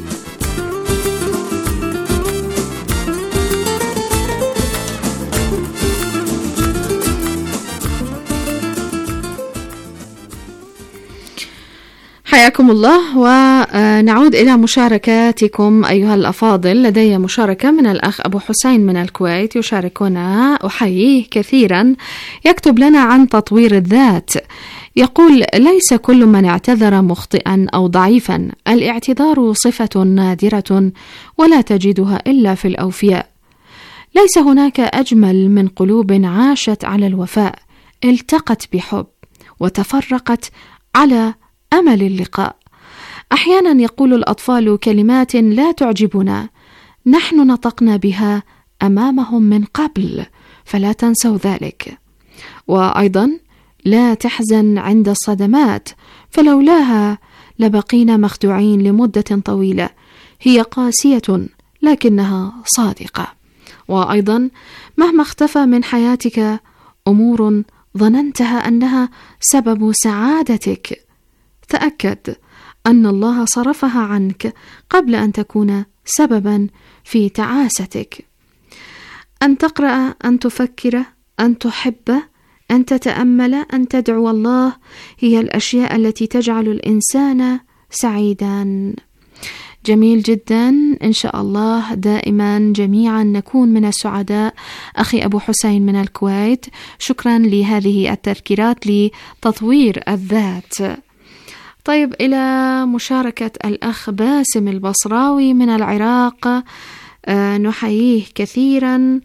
حياكم الله، ونعود إلى مشاركاتكم أيها الأفاضل. لدي مشاركة من الأخ أبو حسين من الكويت يشاركنا، أحييه كثيرا. يكتب لنا عن تطوير الذات، يقول: ليس كل من اعتذر مخطئا أو ضعيفا، الاعتذار صفة نادرة ولا تجدها إلا في الأوفياء. ليس هناك أجمل من قلوب عاشت على الوفاء، التقت بحب وتفرقت على أمل اللقاء. أحيانا يقول الأطفال كلمات لا تعجبنا، نحن نطقنا بها أمامهم من قبل، فلا تنسوا ذلك. وأيضا: لا تحزن عند الصدمات، فلولاها لبقينا مخدوعين لمدة طويلة، هي قاسية لكنها صادقة. وأيضا: مهما اختفى من حياتك أمور ظننتها أنها سبب سعادتك، تأكد أن الله صرفها عنك قبل أن تكون سببا في تعاستك. أن تقرأ، أن تفكر، أن تحب، أن تتأمل، أن تدعو الله، هي الأشياء التي تجعل الإنسان سعيدا. جميل جدا، إن شاء الله دائما جميعا نكون من السعداء. أخي أبو حسين من الكويت، شكرا لهذه التذكيرات لتطوير الذات. طيب، إلى مشاركة الأخ باسم البصراوي من العراق، آه نحييه كثيرا،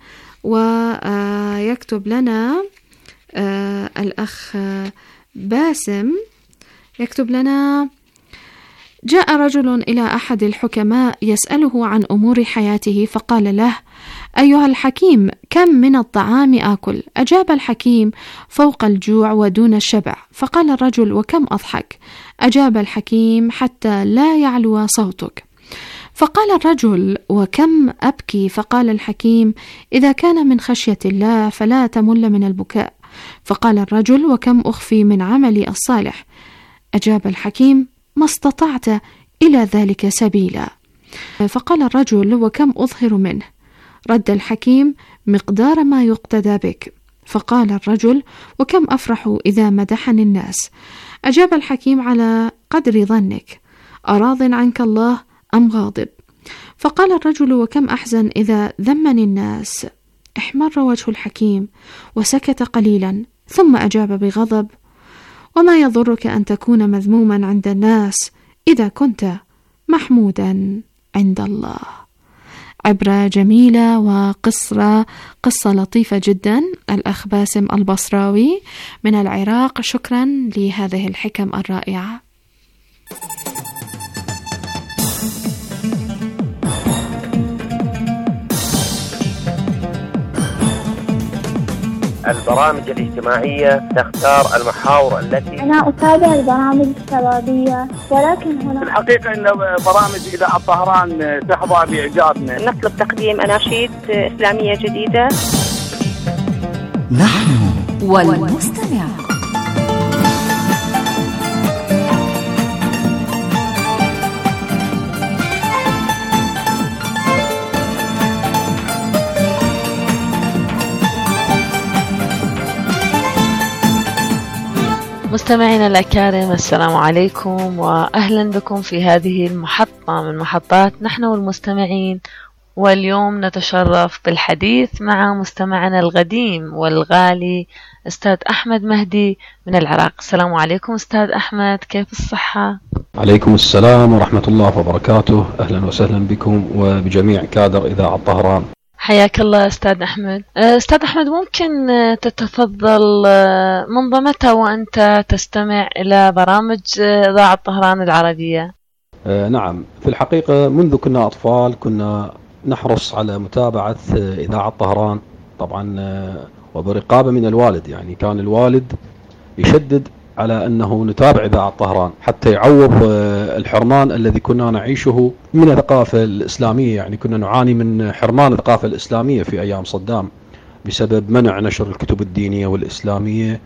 ويكتب لنا آه الأخ باسم يكتب لنا: جاء رجل إلى أحد الحكماء يسأله عن أمور حياته، فقال له: أيها الحكيم، كم من الطعام آكل؟ أجاب الحكيم: فوق الجوع ودون الشبع. فقال الرجل: وكم أضحك؟ أجاب الحكيم: حتى لا يعلو صوتك. فقال الرجل: وكم أبكي؟ فقال الحكيم: إذا كان من خشية الله فلا تمل من البكاء. فقال الرجل: وكم أخفي من عملي الصالح؟ أجاب الحكيم: ما استطعت إلى ذلك سبيلا. فقال الرجل: وكم أظهر منه؟ رد الحكيم: مقدار ما يقتدى بك. فقال الرجل: وكم أفرح إذا مدحني الناس؟ أجاب الحكيم: على قدر ظنك، أراض عنك الله أم غاضب؟ فقال الرجل: وكم أحزن إذا ذمني الناس؟ احمر وجه الحكيم وسكت قليلا، ثم أجاب بغضب: وما يضرك أن تكون مذموما عند الناس إذا كنت محمودا عند الله. عبرة جميلة وقصة قصة لطيفة جدا. الأخ باسم البصراوي من العراق، شكرا لهذه الحكم الرائعة. البرامج الاجتماعية تختار المحاور التي أنا أتابع البرامج الشبابية، ولكن هنا في الحقيقة أن برامج إذاعة طهران تحظى بإعجابنا. نطلب تقديم أناشيد إسلامية جديدة. نحن والمستمع. مستمعينا الأكارم، السلام عليكم وأهلا بكم في هذه المحطة من محطات نحن والمستمعين. واليوم نتشرف بالحديث مع مستمعنا القديم والغالي أستاذ أحمد مهدي من العراق. السلام عليكم أستاذ أحمد، كيف الصحة؟ عليكم السلام ورحمة الله وبركاته، أهلا وسهلا بكم وبجميع كادر إذاعة طهران. حياك الله أستاذ أحمد. أستاذ أحمد، ممكن تتفضل منذ متى وأنت تستمع إلى برامج إذاعة طهران العربية؟ آه نعم، في الحقيقة منذ كنا أطفال كنا نحرص على متابعة إذاعة طهران طبعا، وبرقابة من الوالد. يعني كان الوالد يشدد على أنه نتابع إذاعة طهران حتى يعوض الحرمان الذي كنا نعيشه من الثقافة الإسلامية. يعني كنا نعاني من حرمان الثقافة الإسلامية في أيام صدام بسبب منع نشر الكتب الدينية والإسلامية،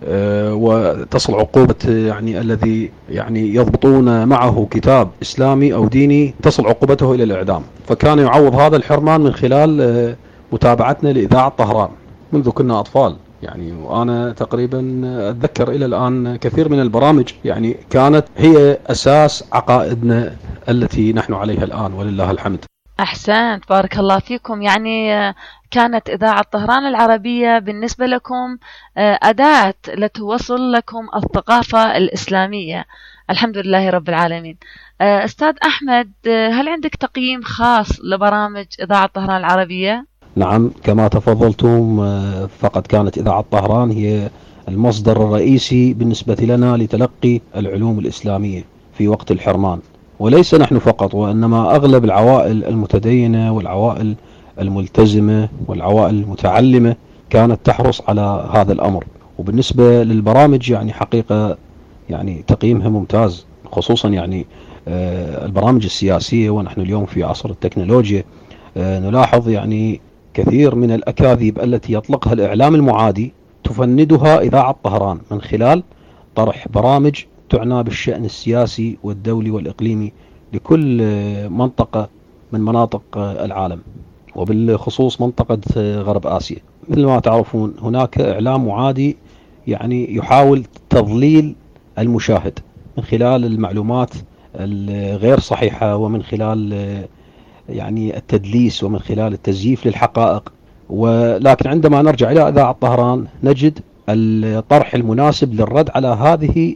وتصل عقوبة يعني الذي يعني يضبطون معه كتاب إسلامي أو ديني تصل عقوبته إلى الإعدام. فكان يعوض هذا الحرمان من خلال متابعتنا لإذاعة طهران منذ كنا أطفال. يعني وأنا تقريبا أتذكر إلى الآن كثير من البرامج يعني كانت هي أساس عقائدنا التي نحن عليها الآن ولله الحمد. أحسنت، بارك الله فيكم. يعني كانت إذاعة طهران العربية بالنسبة لكم أداة لتوصل لكم الثقافة الإسلامية. الحمد لله رب العالمين. أستاذ أحمد، هل عندك تقييم خاص لبرامج إذاعة طهران العربية؟ نعم، كما تفضلتم فقد كانت إذاعة طهران هي المصدر الرئيسي بالنسبة لنا لتلقي العلوم الإسلامية في وقت الحرمان، وليس نحن فقط وإنما أغلب العوائل المتدينة والعوائل الملتزمة والعوائل المتعلمة كانت تحرص على هذا الأمر. وبالنسبة للبرامج يعني حقيقة يعني تقييمها ممتاز، خصوصا يعني البرامج السياسية. ونحن اليوم في عصر التكنولوجيا نلاحظ يعني كثير من الأكاذيب التي يطلقها الإعلام المعادي تفندها إذاعة طهران من خلال طرح برامج تعنى بالشأن السياسي والدولي والإقليمي لكل منطقة من مناطق العالم، وبالخصوص منطقة غرب آسيا. مثل ما تعرفون هناك إعلام معادي يعني يحاول تضليل المشاهد من خلال المعلومات الغير صحيحة ومن خلال يعني التدليس ومن خلال التزييف للحقائق. ولكن عندما نرجع إلى إذاعة طهران نجد الطرح المناسب للرد على هذه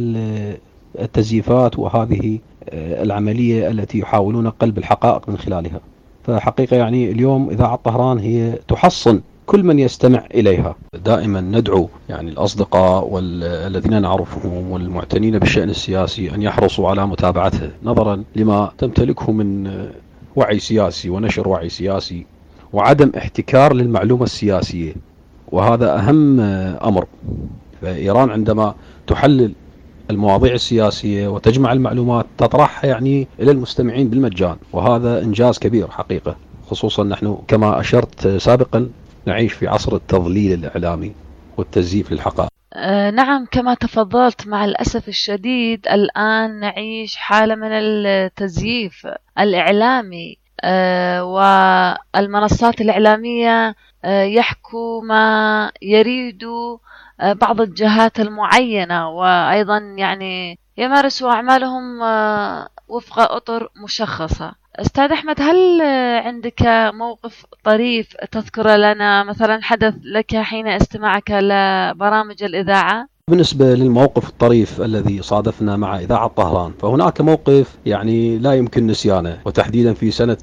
التزييفات وهذه العملية التي يحاولون قلب الحقائق من خلالها. فحقيقة يعني اليوم إذاعة طهران هي تحصن كل من يستمع إليها. دائما ندعو يعني الأصدقاء والذين نعرفهم والمعتنين بالشأن السياسي أن يحرصوا على متابعتها نظرا لما تمتلكه من وعي سياسي ونشر وعي سياسي وعدم احتكار للمعلومة السياسية، وهذا أهم أمر. فإيران عندما تحلل المواضيع السياسية وتجمع المعلومات تطرحها يعني إلى المستمعين بالمجان، وهذا إنجاز كبير حقيقة، خصوصا نحن كما أشرت سابقا نعيش في عصر التضليل الإعلامي والتزييف للحقائق. أه نعم، كما تفضلت، مع الأسف الشديد الآن نعيش حالة من التزييف الإعلامي. أه والمنصات الإعلامية أه يحكوا ما يريدوا أه بعض الجهات المعينة، وأيضا يعني يمارسوا أعمالهم أه وفق أطر مشخصة. أستاذ أحمد، هل عندك موقف طريف تذكر لنا، مثلا حدث لك حين استماعك لبرامج الإذاعة؟ بالنسبة للموقف الطريف الذي صادفنا مع إذاعة طهران، فهناك موقف يعني لا يمكن نسيانه، وتحديدا في سنة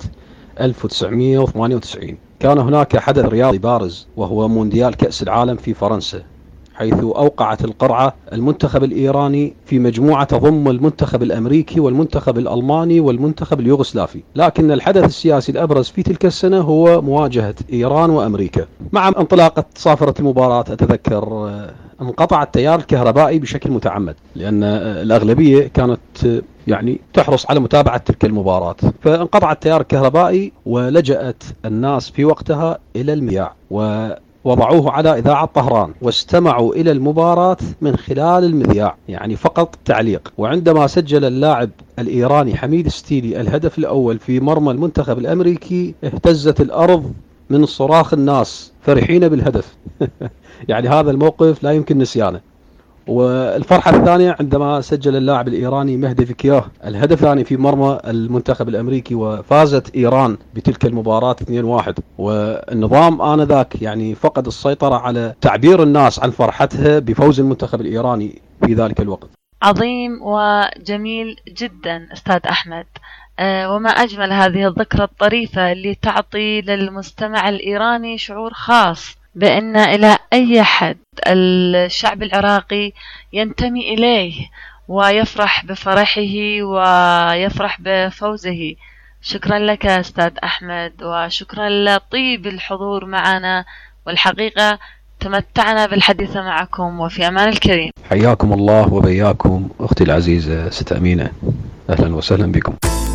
ألف وتسعمئة وثمانية وتسعين. كان هناك حدث رياضي بارز وهو مونديال كأس العالم في فرنسا، حيث أوقعت القرعة المنتخب الإيراني في مجموعة تضم المنتخب الأمريكي والمنتخب الألماني والمنتخب اليوغوسلافي. لكن الحدث السياسي الأبرز في تلك السنة هو مواجهة إيران وأمريكا. مع انطلاقة صافرة المباراة أتذكر انقطع التيار الكهربائي بشكل متعمد، لأن الأغلبية كانت يعني تحرص على متابعة تلك المباراة، فانقطع التيار الكهربائي ولجأت الناس في وقتها إلى المياه ووضعوه على إذاعة طهران واستمعوا إلى المباراة من خلال المذياع، يعني فقط تعليق. وعندما سجل اللاعب الإيراني حميد ستيلي الهدف الأول في مرمى المنتخب الأمريكي اهتزت الأرض من صراخ الناس فرحين بالهدف. يعني هذا الموقف لا يمكن نسيانه. والفرحة الثانية عندما سجل اللاعب الإيراني مهدي فيكياه الهدف الثاني في مرمى المنتخب الأمريكي وفازت إيران بتلك المباراة اثنين واحد. والنظام آنذاك يعني فقد السيطرة على تعبير الناس عن فرحتها بفوز المنتخب الإيراني في ذلك الوقت. عظيم وجميل جدا أستاذ أحمد، أه وما أجمل هذه الذكرى الطريفة اللي تعطي للمستمع الإيراني شعور خاص بأن إلى أي حد الشعب العراقي ينتمي إليه ويفرح بفرحه ويفرح بفوزه. شكرا لك أستاذ أحمد، وشكرا لطيب الحضور معنا، والحقيقة تمتعنا بالحديث معكم، وفي أمان الكريم. حياكم الله وبياكم أختي العزيزة ست أمينة، أهلا وسهلا بكم.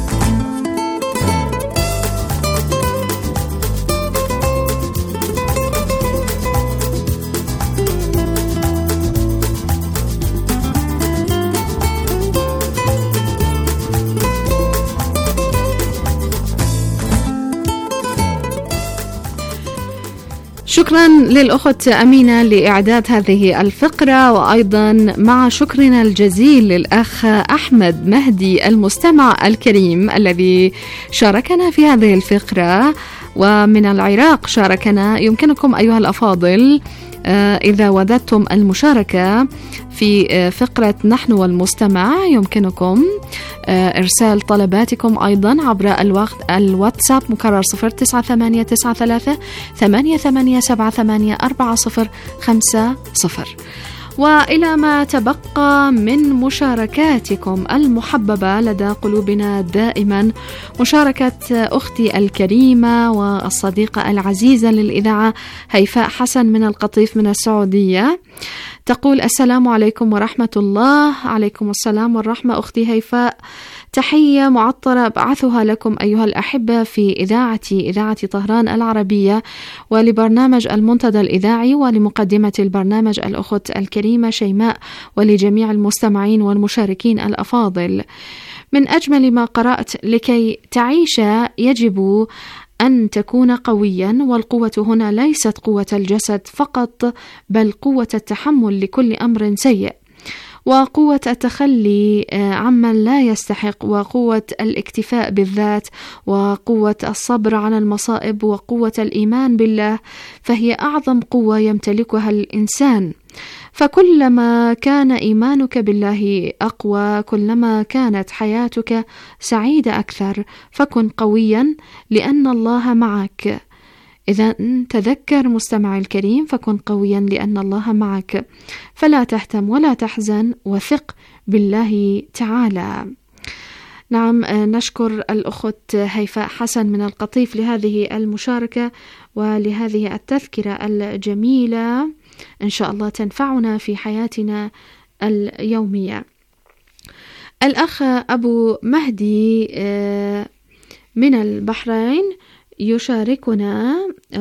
شكرا للأخت أمينة لإعداد هذه الفقرة، وأيضا مع شكرنا الجزيل للأخ أحمد مهدي المستمع الكريم الذي شاركنا في هذه الفقرة ومن العراق شاركنا. يمكنكم أيها الأفاضل إذا وددتم المشاركة في فقرة نحن والمستمع يمكنكم إرسال طلباتكم أيضا عبر الوقت الواتساب مكرر صفر تسعة ثمانية تسعة ثلاثة ثمانية ثمانية سبعة ثمانية أربعة صفر خمسة صفر. وإلى ما تبقى من مشاركاتكم المحببة لدى قلوبنا دائما مشاركة أختي الكريمة والصديقة العزيزة للإذاعة هيفاء حسن من القطيف من السعودية. تقول: السلام عليكم ورحمة الله. عليكم السلام والرحمة أختي هيفاء، تحية معطرة أبعثها لكم أيها الأحبة في إذاعتي إذاعة طهران العربية، ولبرنامج المنتدى الإذاعي، ولمقدمة البرنامج الأخت الكريمة شيماء، ولجميع المستمعين والمشاركين الأفاضل. من أجمل ما قرأت: لكي تعيش يجب أن تكون قويا، والقوة هنا ليست قوة الجسد فقط بل قوة التحمل لكل أمر سيء، وقوة التخلي عمن لا يستحق، وقوة الاكتفاء بالذات، وقوة الصبر على المصائب، وقوة الإيمان بالله، فهي أعظم قوة يمتلكها الإنسان. فكلما كان إيمانك بالله أقوى كلما كانت حياتك سعيدة أكثر، فكن قويا لأن الله معك. إذا تذكر مستمع الكريم، فكن قويا لأن الله معك، فلا تهتم ولا تحزن وثق بالله تعالى. نعم، نشكر الأخت هيفاء حسن من القطيف لهذه المشاركة ولهذه التذكرة الجميلة، إن شاء الله تنفعنا في حياتنا اليومية. الأخ أبو مهدي من البحرين يشاركنا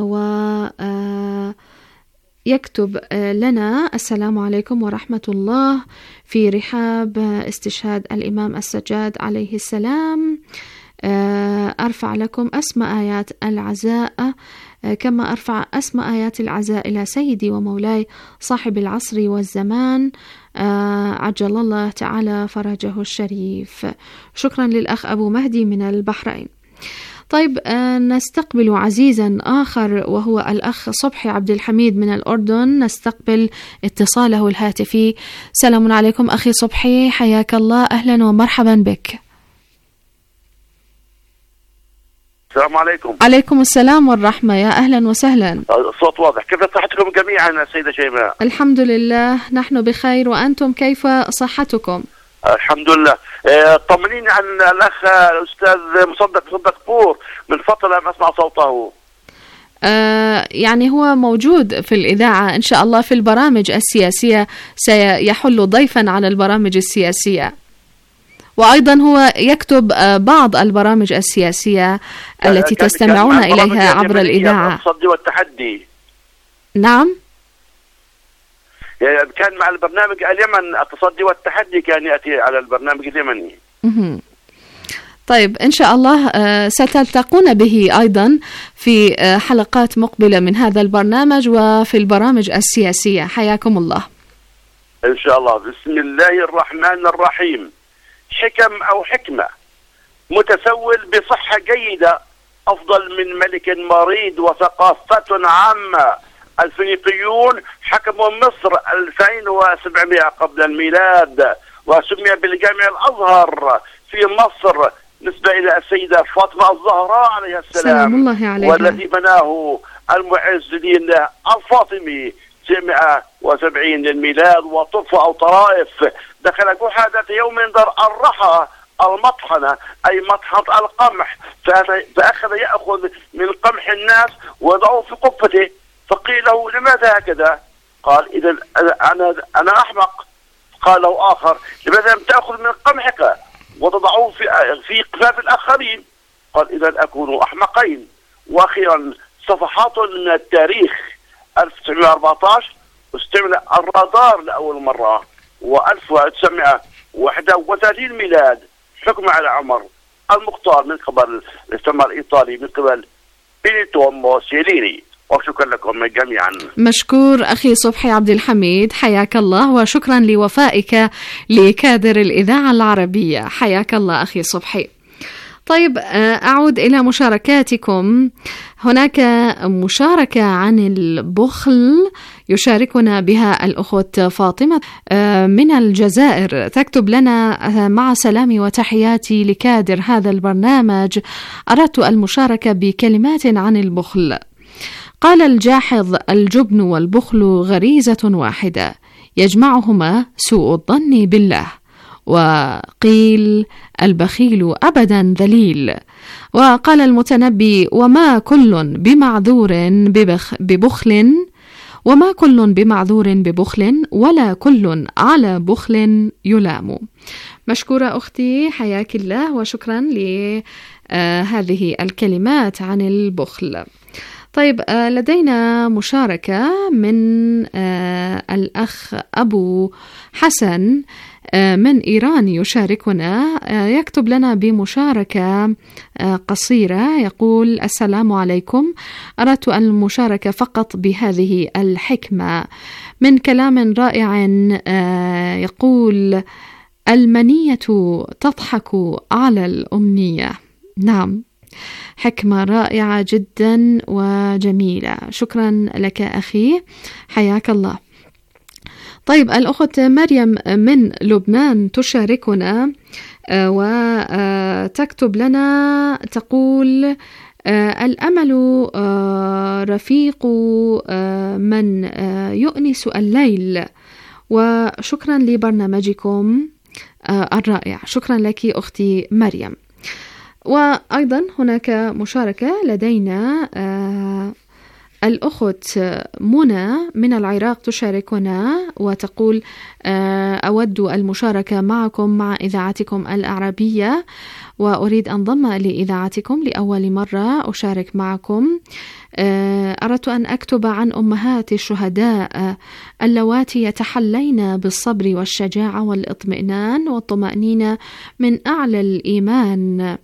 ويكتب لنا: السلام عليكم ورحمة الله. في رحاب استشهاد الإمام السجاد عليه السلام أرفع لكم أسمى آيات العزاء، كما أرفع أسمى آيات العزاء إلى سيدي ومولاي صاحب العصر والزمان عجل الله تعالى فرجه الشريف. شكرا للأخ أبو مهدي من البحرين. طيب، نستقبل عزيزا آخر وهو الأخ صبحي عبد الحميد من الأردن، نستقبل اتصاله الهاتفي. سلام عليكم أخي صبحي، حياك الله، أهلا ومرحبا بك. السلام عليكم. عليكم السلام والرحمة، يا أهلا وسهلا. الصوت واضح. كيف صحتكم جميعا سيدة شيماء؟ الحمد لله نحن بخير، وأنتم كيف صحتكم؟ الحمد لله. طمنيني عن الأخ الأستاذ مصدق مصدق بور، من فترة لم أسمع صوته. آه يعني هو موجود في الإذاعة إن شاء الله في البرامج السياسية، سيحل ضيفا على البرامج السياسية، وأيضا هو يكتب آه بعض البرامج السياسية التي تستمعون إليها عبر الإذاعة. التصدي والتحدي. نعم، يعني كان مع البرنامج اليمن التصدي والتحدي، كان يأتي على البرنامج اليمني. طيب إن شاء الله ستلتقون به أيضا في حلقات مقبلة من هذا البرنامج وفي البرامج السياسية. حياكم الله. إن شاء الله. بسم الله الرحمن الرحيم. حكم أو حكمة، متسول بصحة جيدة، أفضل من ملك مريض، وثقافة عامة. الفينيقيون حكموا مصر ألفين وسبعمائة قبل الميلاد، وسمي بالجامع الأزهر في مصر نسبة إلى السيدة فاطمة الزهراء عليها السلام، الله عليها. والذي بناه المعز الدين الفاطمي تسعمائة وسبعين للميلاد. وطرف أو طرائف دخل جحا ذات يوم دار الرحى المطحنة، أي مطحنة القمح، فأخذ يأخذ من قمح الناس وضعه في قفته، فقيل له لماذا هكذا؟ قال إذا أنا أنا أحمق. قال له آخر لماذا لم تأخذ من قمحك وتضعه في في قفاف الآخرين؟ قال إذا أكون أحمقين. وأخيرا صفحات من التاريخ، ألف وتسعمائة وأربعة عشر استعمل الرادار لأول مرة، وألف وتسعمائة وواحد وثلاثين ميلاد حكم على عمر المختار من قبل الاستعمار الإيطالي من قبل بينيتو موسوليني. وشكرا لكم جميعا. مشكور أخي صبحي عبد الحميد، حياك الله، وشكرا لوفائك لكادر الإذاعة العربية. حياك الله أخي صبحي. طيب أعود إلى مشاركاتكم. هناك مشاركة عن البخل يشاركنا بها الأخت فاطمة من الجزائر، تكتب لنا: مع سلامي وتحياتي لكادر هذا البرنامج، أردت المشاركة بكلمات عن البخل. قال الجاحظ: الجبن والبخل غريزة واحدة يجمعهما سوء الظن بالله. وقيل: البخيل أبدا ذليل. وقال المتنبي: وما كل بمعذور ببخ ببخل وما كل بمعذور ببخل ولا كل على بخل يلام. مشكورة أختي، حياك الله، وشكرا لهذه الكلمات عن البخل. طيب لدينا مشاركة من الأخ أبو حسن من إيران يشاركنا، يكتب لنا بمشاركة قصيرة، يقول: السلام عليكم، أردت المشاركة فقط بهذه الحكمة من كلام رائع، يقول: المنية تضحك على الأمنية. نعم، حكمة رائعة جدا وجميلة، شكرا لك أخي، حياك الله. طيب الأخت مريم من لبنان تشاركنا وتكتب لنا، تقول: الأمل رفيق من يؤنس الليل، وشكرا لبرنامجكم الرائع. شكرا لك أختي مريم. وأيضا هناك مشاركة لدينا، الأخت منى من العراق تشاركنا وتقول: أود المشاركة معكم مع إذاعتكم العربية، وأريد أن انضم لإذاعتكم لأول مرة أشارك معكم. أردت أن أكتب عن أمهات الشهداء اللواتي يتحلين بالصبر والشجاعة والإطمئنان والطمأنينة من أعلى الإيمان،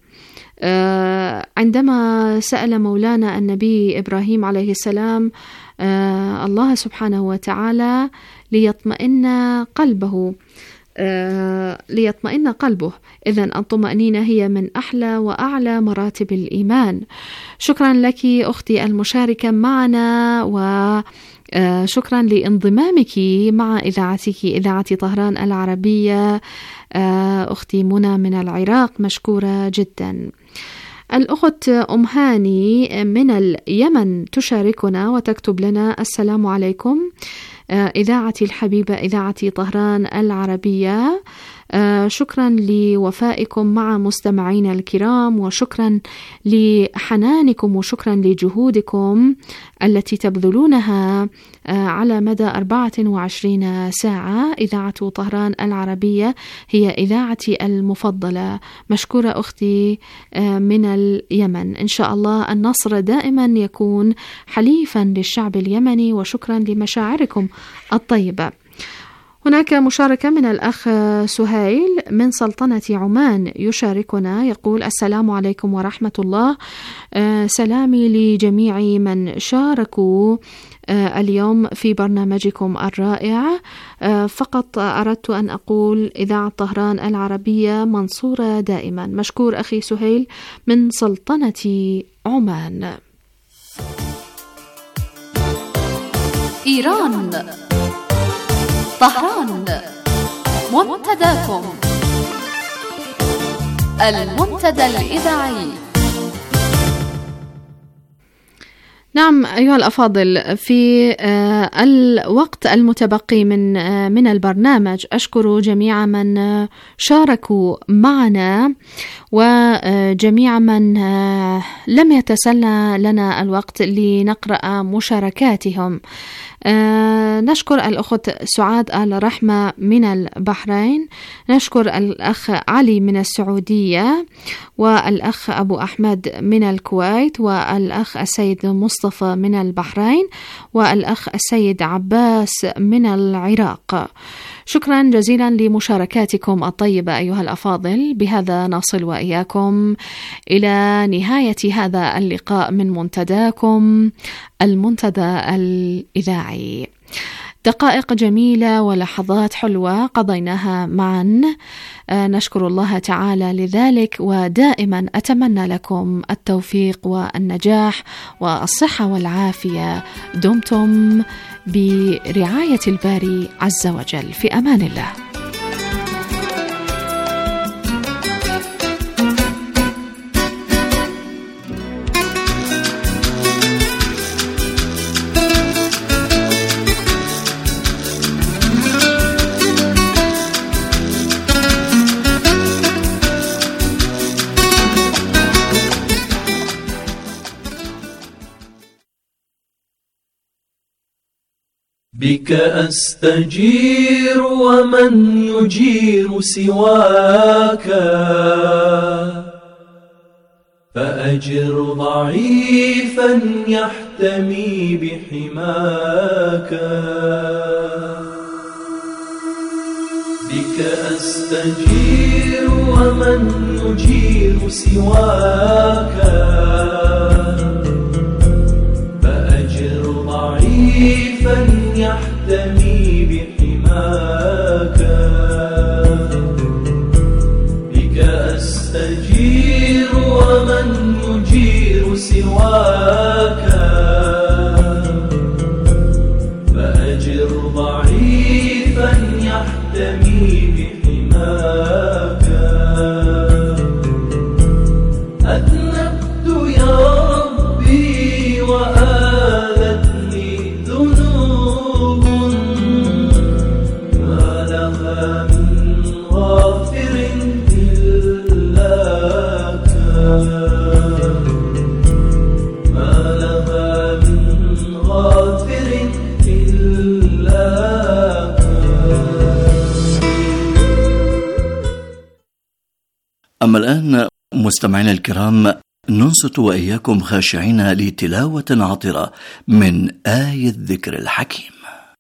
عندما سأل مولانا النبي إبراهيم عليه السلام الله سبحانه وتعالى ليطمئن قلبه ليطمئن قلبه. إذن الطمأنينة هي من أحلى وأعلى مراتب الإيمان. شكرا لك أختي المشاركة معنا، وشكرا لانضمامك مع إذاعتك إذاعة طهران العربية أختي منى من العراق، مشكورة جدا. الأخت أم هاني من اليمن تشاركنا وتكتب لنا: السلام عليكم إذاعتي الحبيبة، إذاعتي طهران العربية، آه شكرا لوفائكم مع مستمعينا الكرام، وشكرا لحنانكم، وشكرا لجهودكم التي تبذلونها آه على مدى أربعة وعشرين ساعة. إذاعة طهران العربية هي إذاعتي المفضلة. مشكورة أختي آه من اليمن. إن شاء الله النصر دائما يكون حليفا للشعب اليمني، وشكرا لمشاعركم الطيبة. هناك مشاركة من الأخ سهيل من سلطنة عمان يشاركنا، يقول: السلام عليكم ورحمة الله، آه سلامي لجميع من شاركوا آه اليوم في برنامجكم الرائع. آه فقط أردت أن أقول إذاعة طهران العربية منصورة دائما. مشكور أخي سهيل من سلطنة عمان. إيران طهران، منتداكم المنتدى الإذاعي. نعم أيها الأفاضل، في الوقت المتبقي من من البرنامج أشكر جميع من شاركوا معنا وجميع من لم يتسنى لنا الوقت لنقرأ مشاركاتهم. آه نشكر الأخت سعاد آل رحمة من البحرين، نشكر الأخ علي من السعودية، والأخ أبو أحمد من الكويت، والأخ السيد مصطفى من البحرين، والأخ السيد عباس من العراق. شكرا جزيلا لمشاركاتكم الطيبة أيها الأفاضل. بهذا نصل وإياكم إلى نهاية هذا اللقاء من منتداكم المنتدى الإذاعي. دقائق جميلة ولحظات حلوة قضيناها معا، نشكر الله تعالى لذلك، ودائما أتمنى لكم التوفيق والنجاح والصحة والعافية. دمتم برعاية الباري عز وجل، في أمان الله. بك أستجير ومن يجير سواك، فأجر ضعيفا يحتمي بحماك. بك أستجير ومن يجير سواك، فأجر ضعيفا يحتمي بحماك. بك أستجير ومن يجير سواك، فأجر ضعيفا يحتمي بحماك. أذنبت يا ربي وآلتني ذنوب، ما لها من غافر إلاك، ما لها من غافر إلاك. أما الآن مستمعينا الكرام، ننصت وإياكم خاشعين لتلاوة عطرة من آية الذكر الحكيم.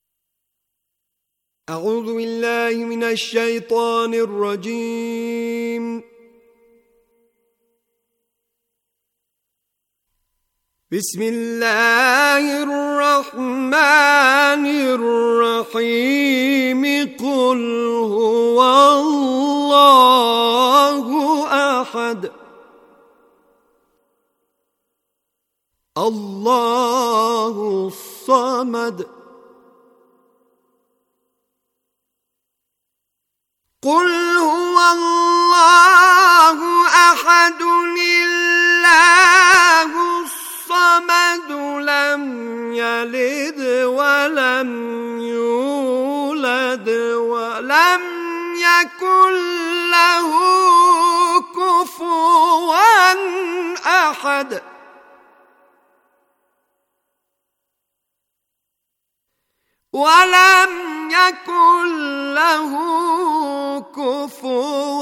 أعوذ بالله من الشيطان الرجيم. بسم الله الرحمن الرحيم. قل هو الله أحد، الله الصمد. قل هو الله أحد، الله أحد ولم يكن له كفوا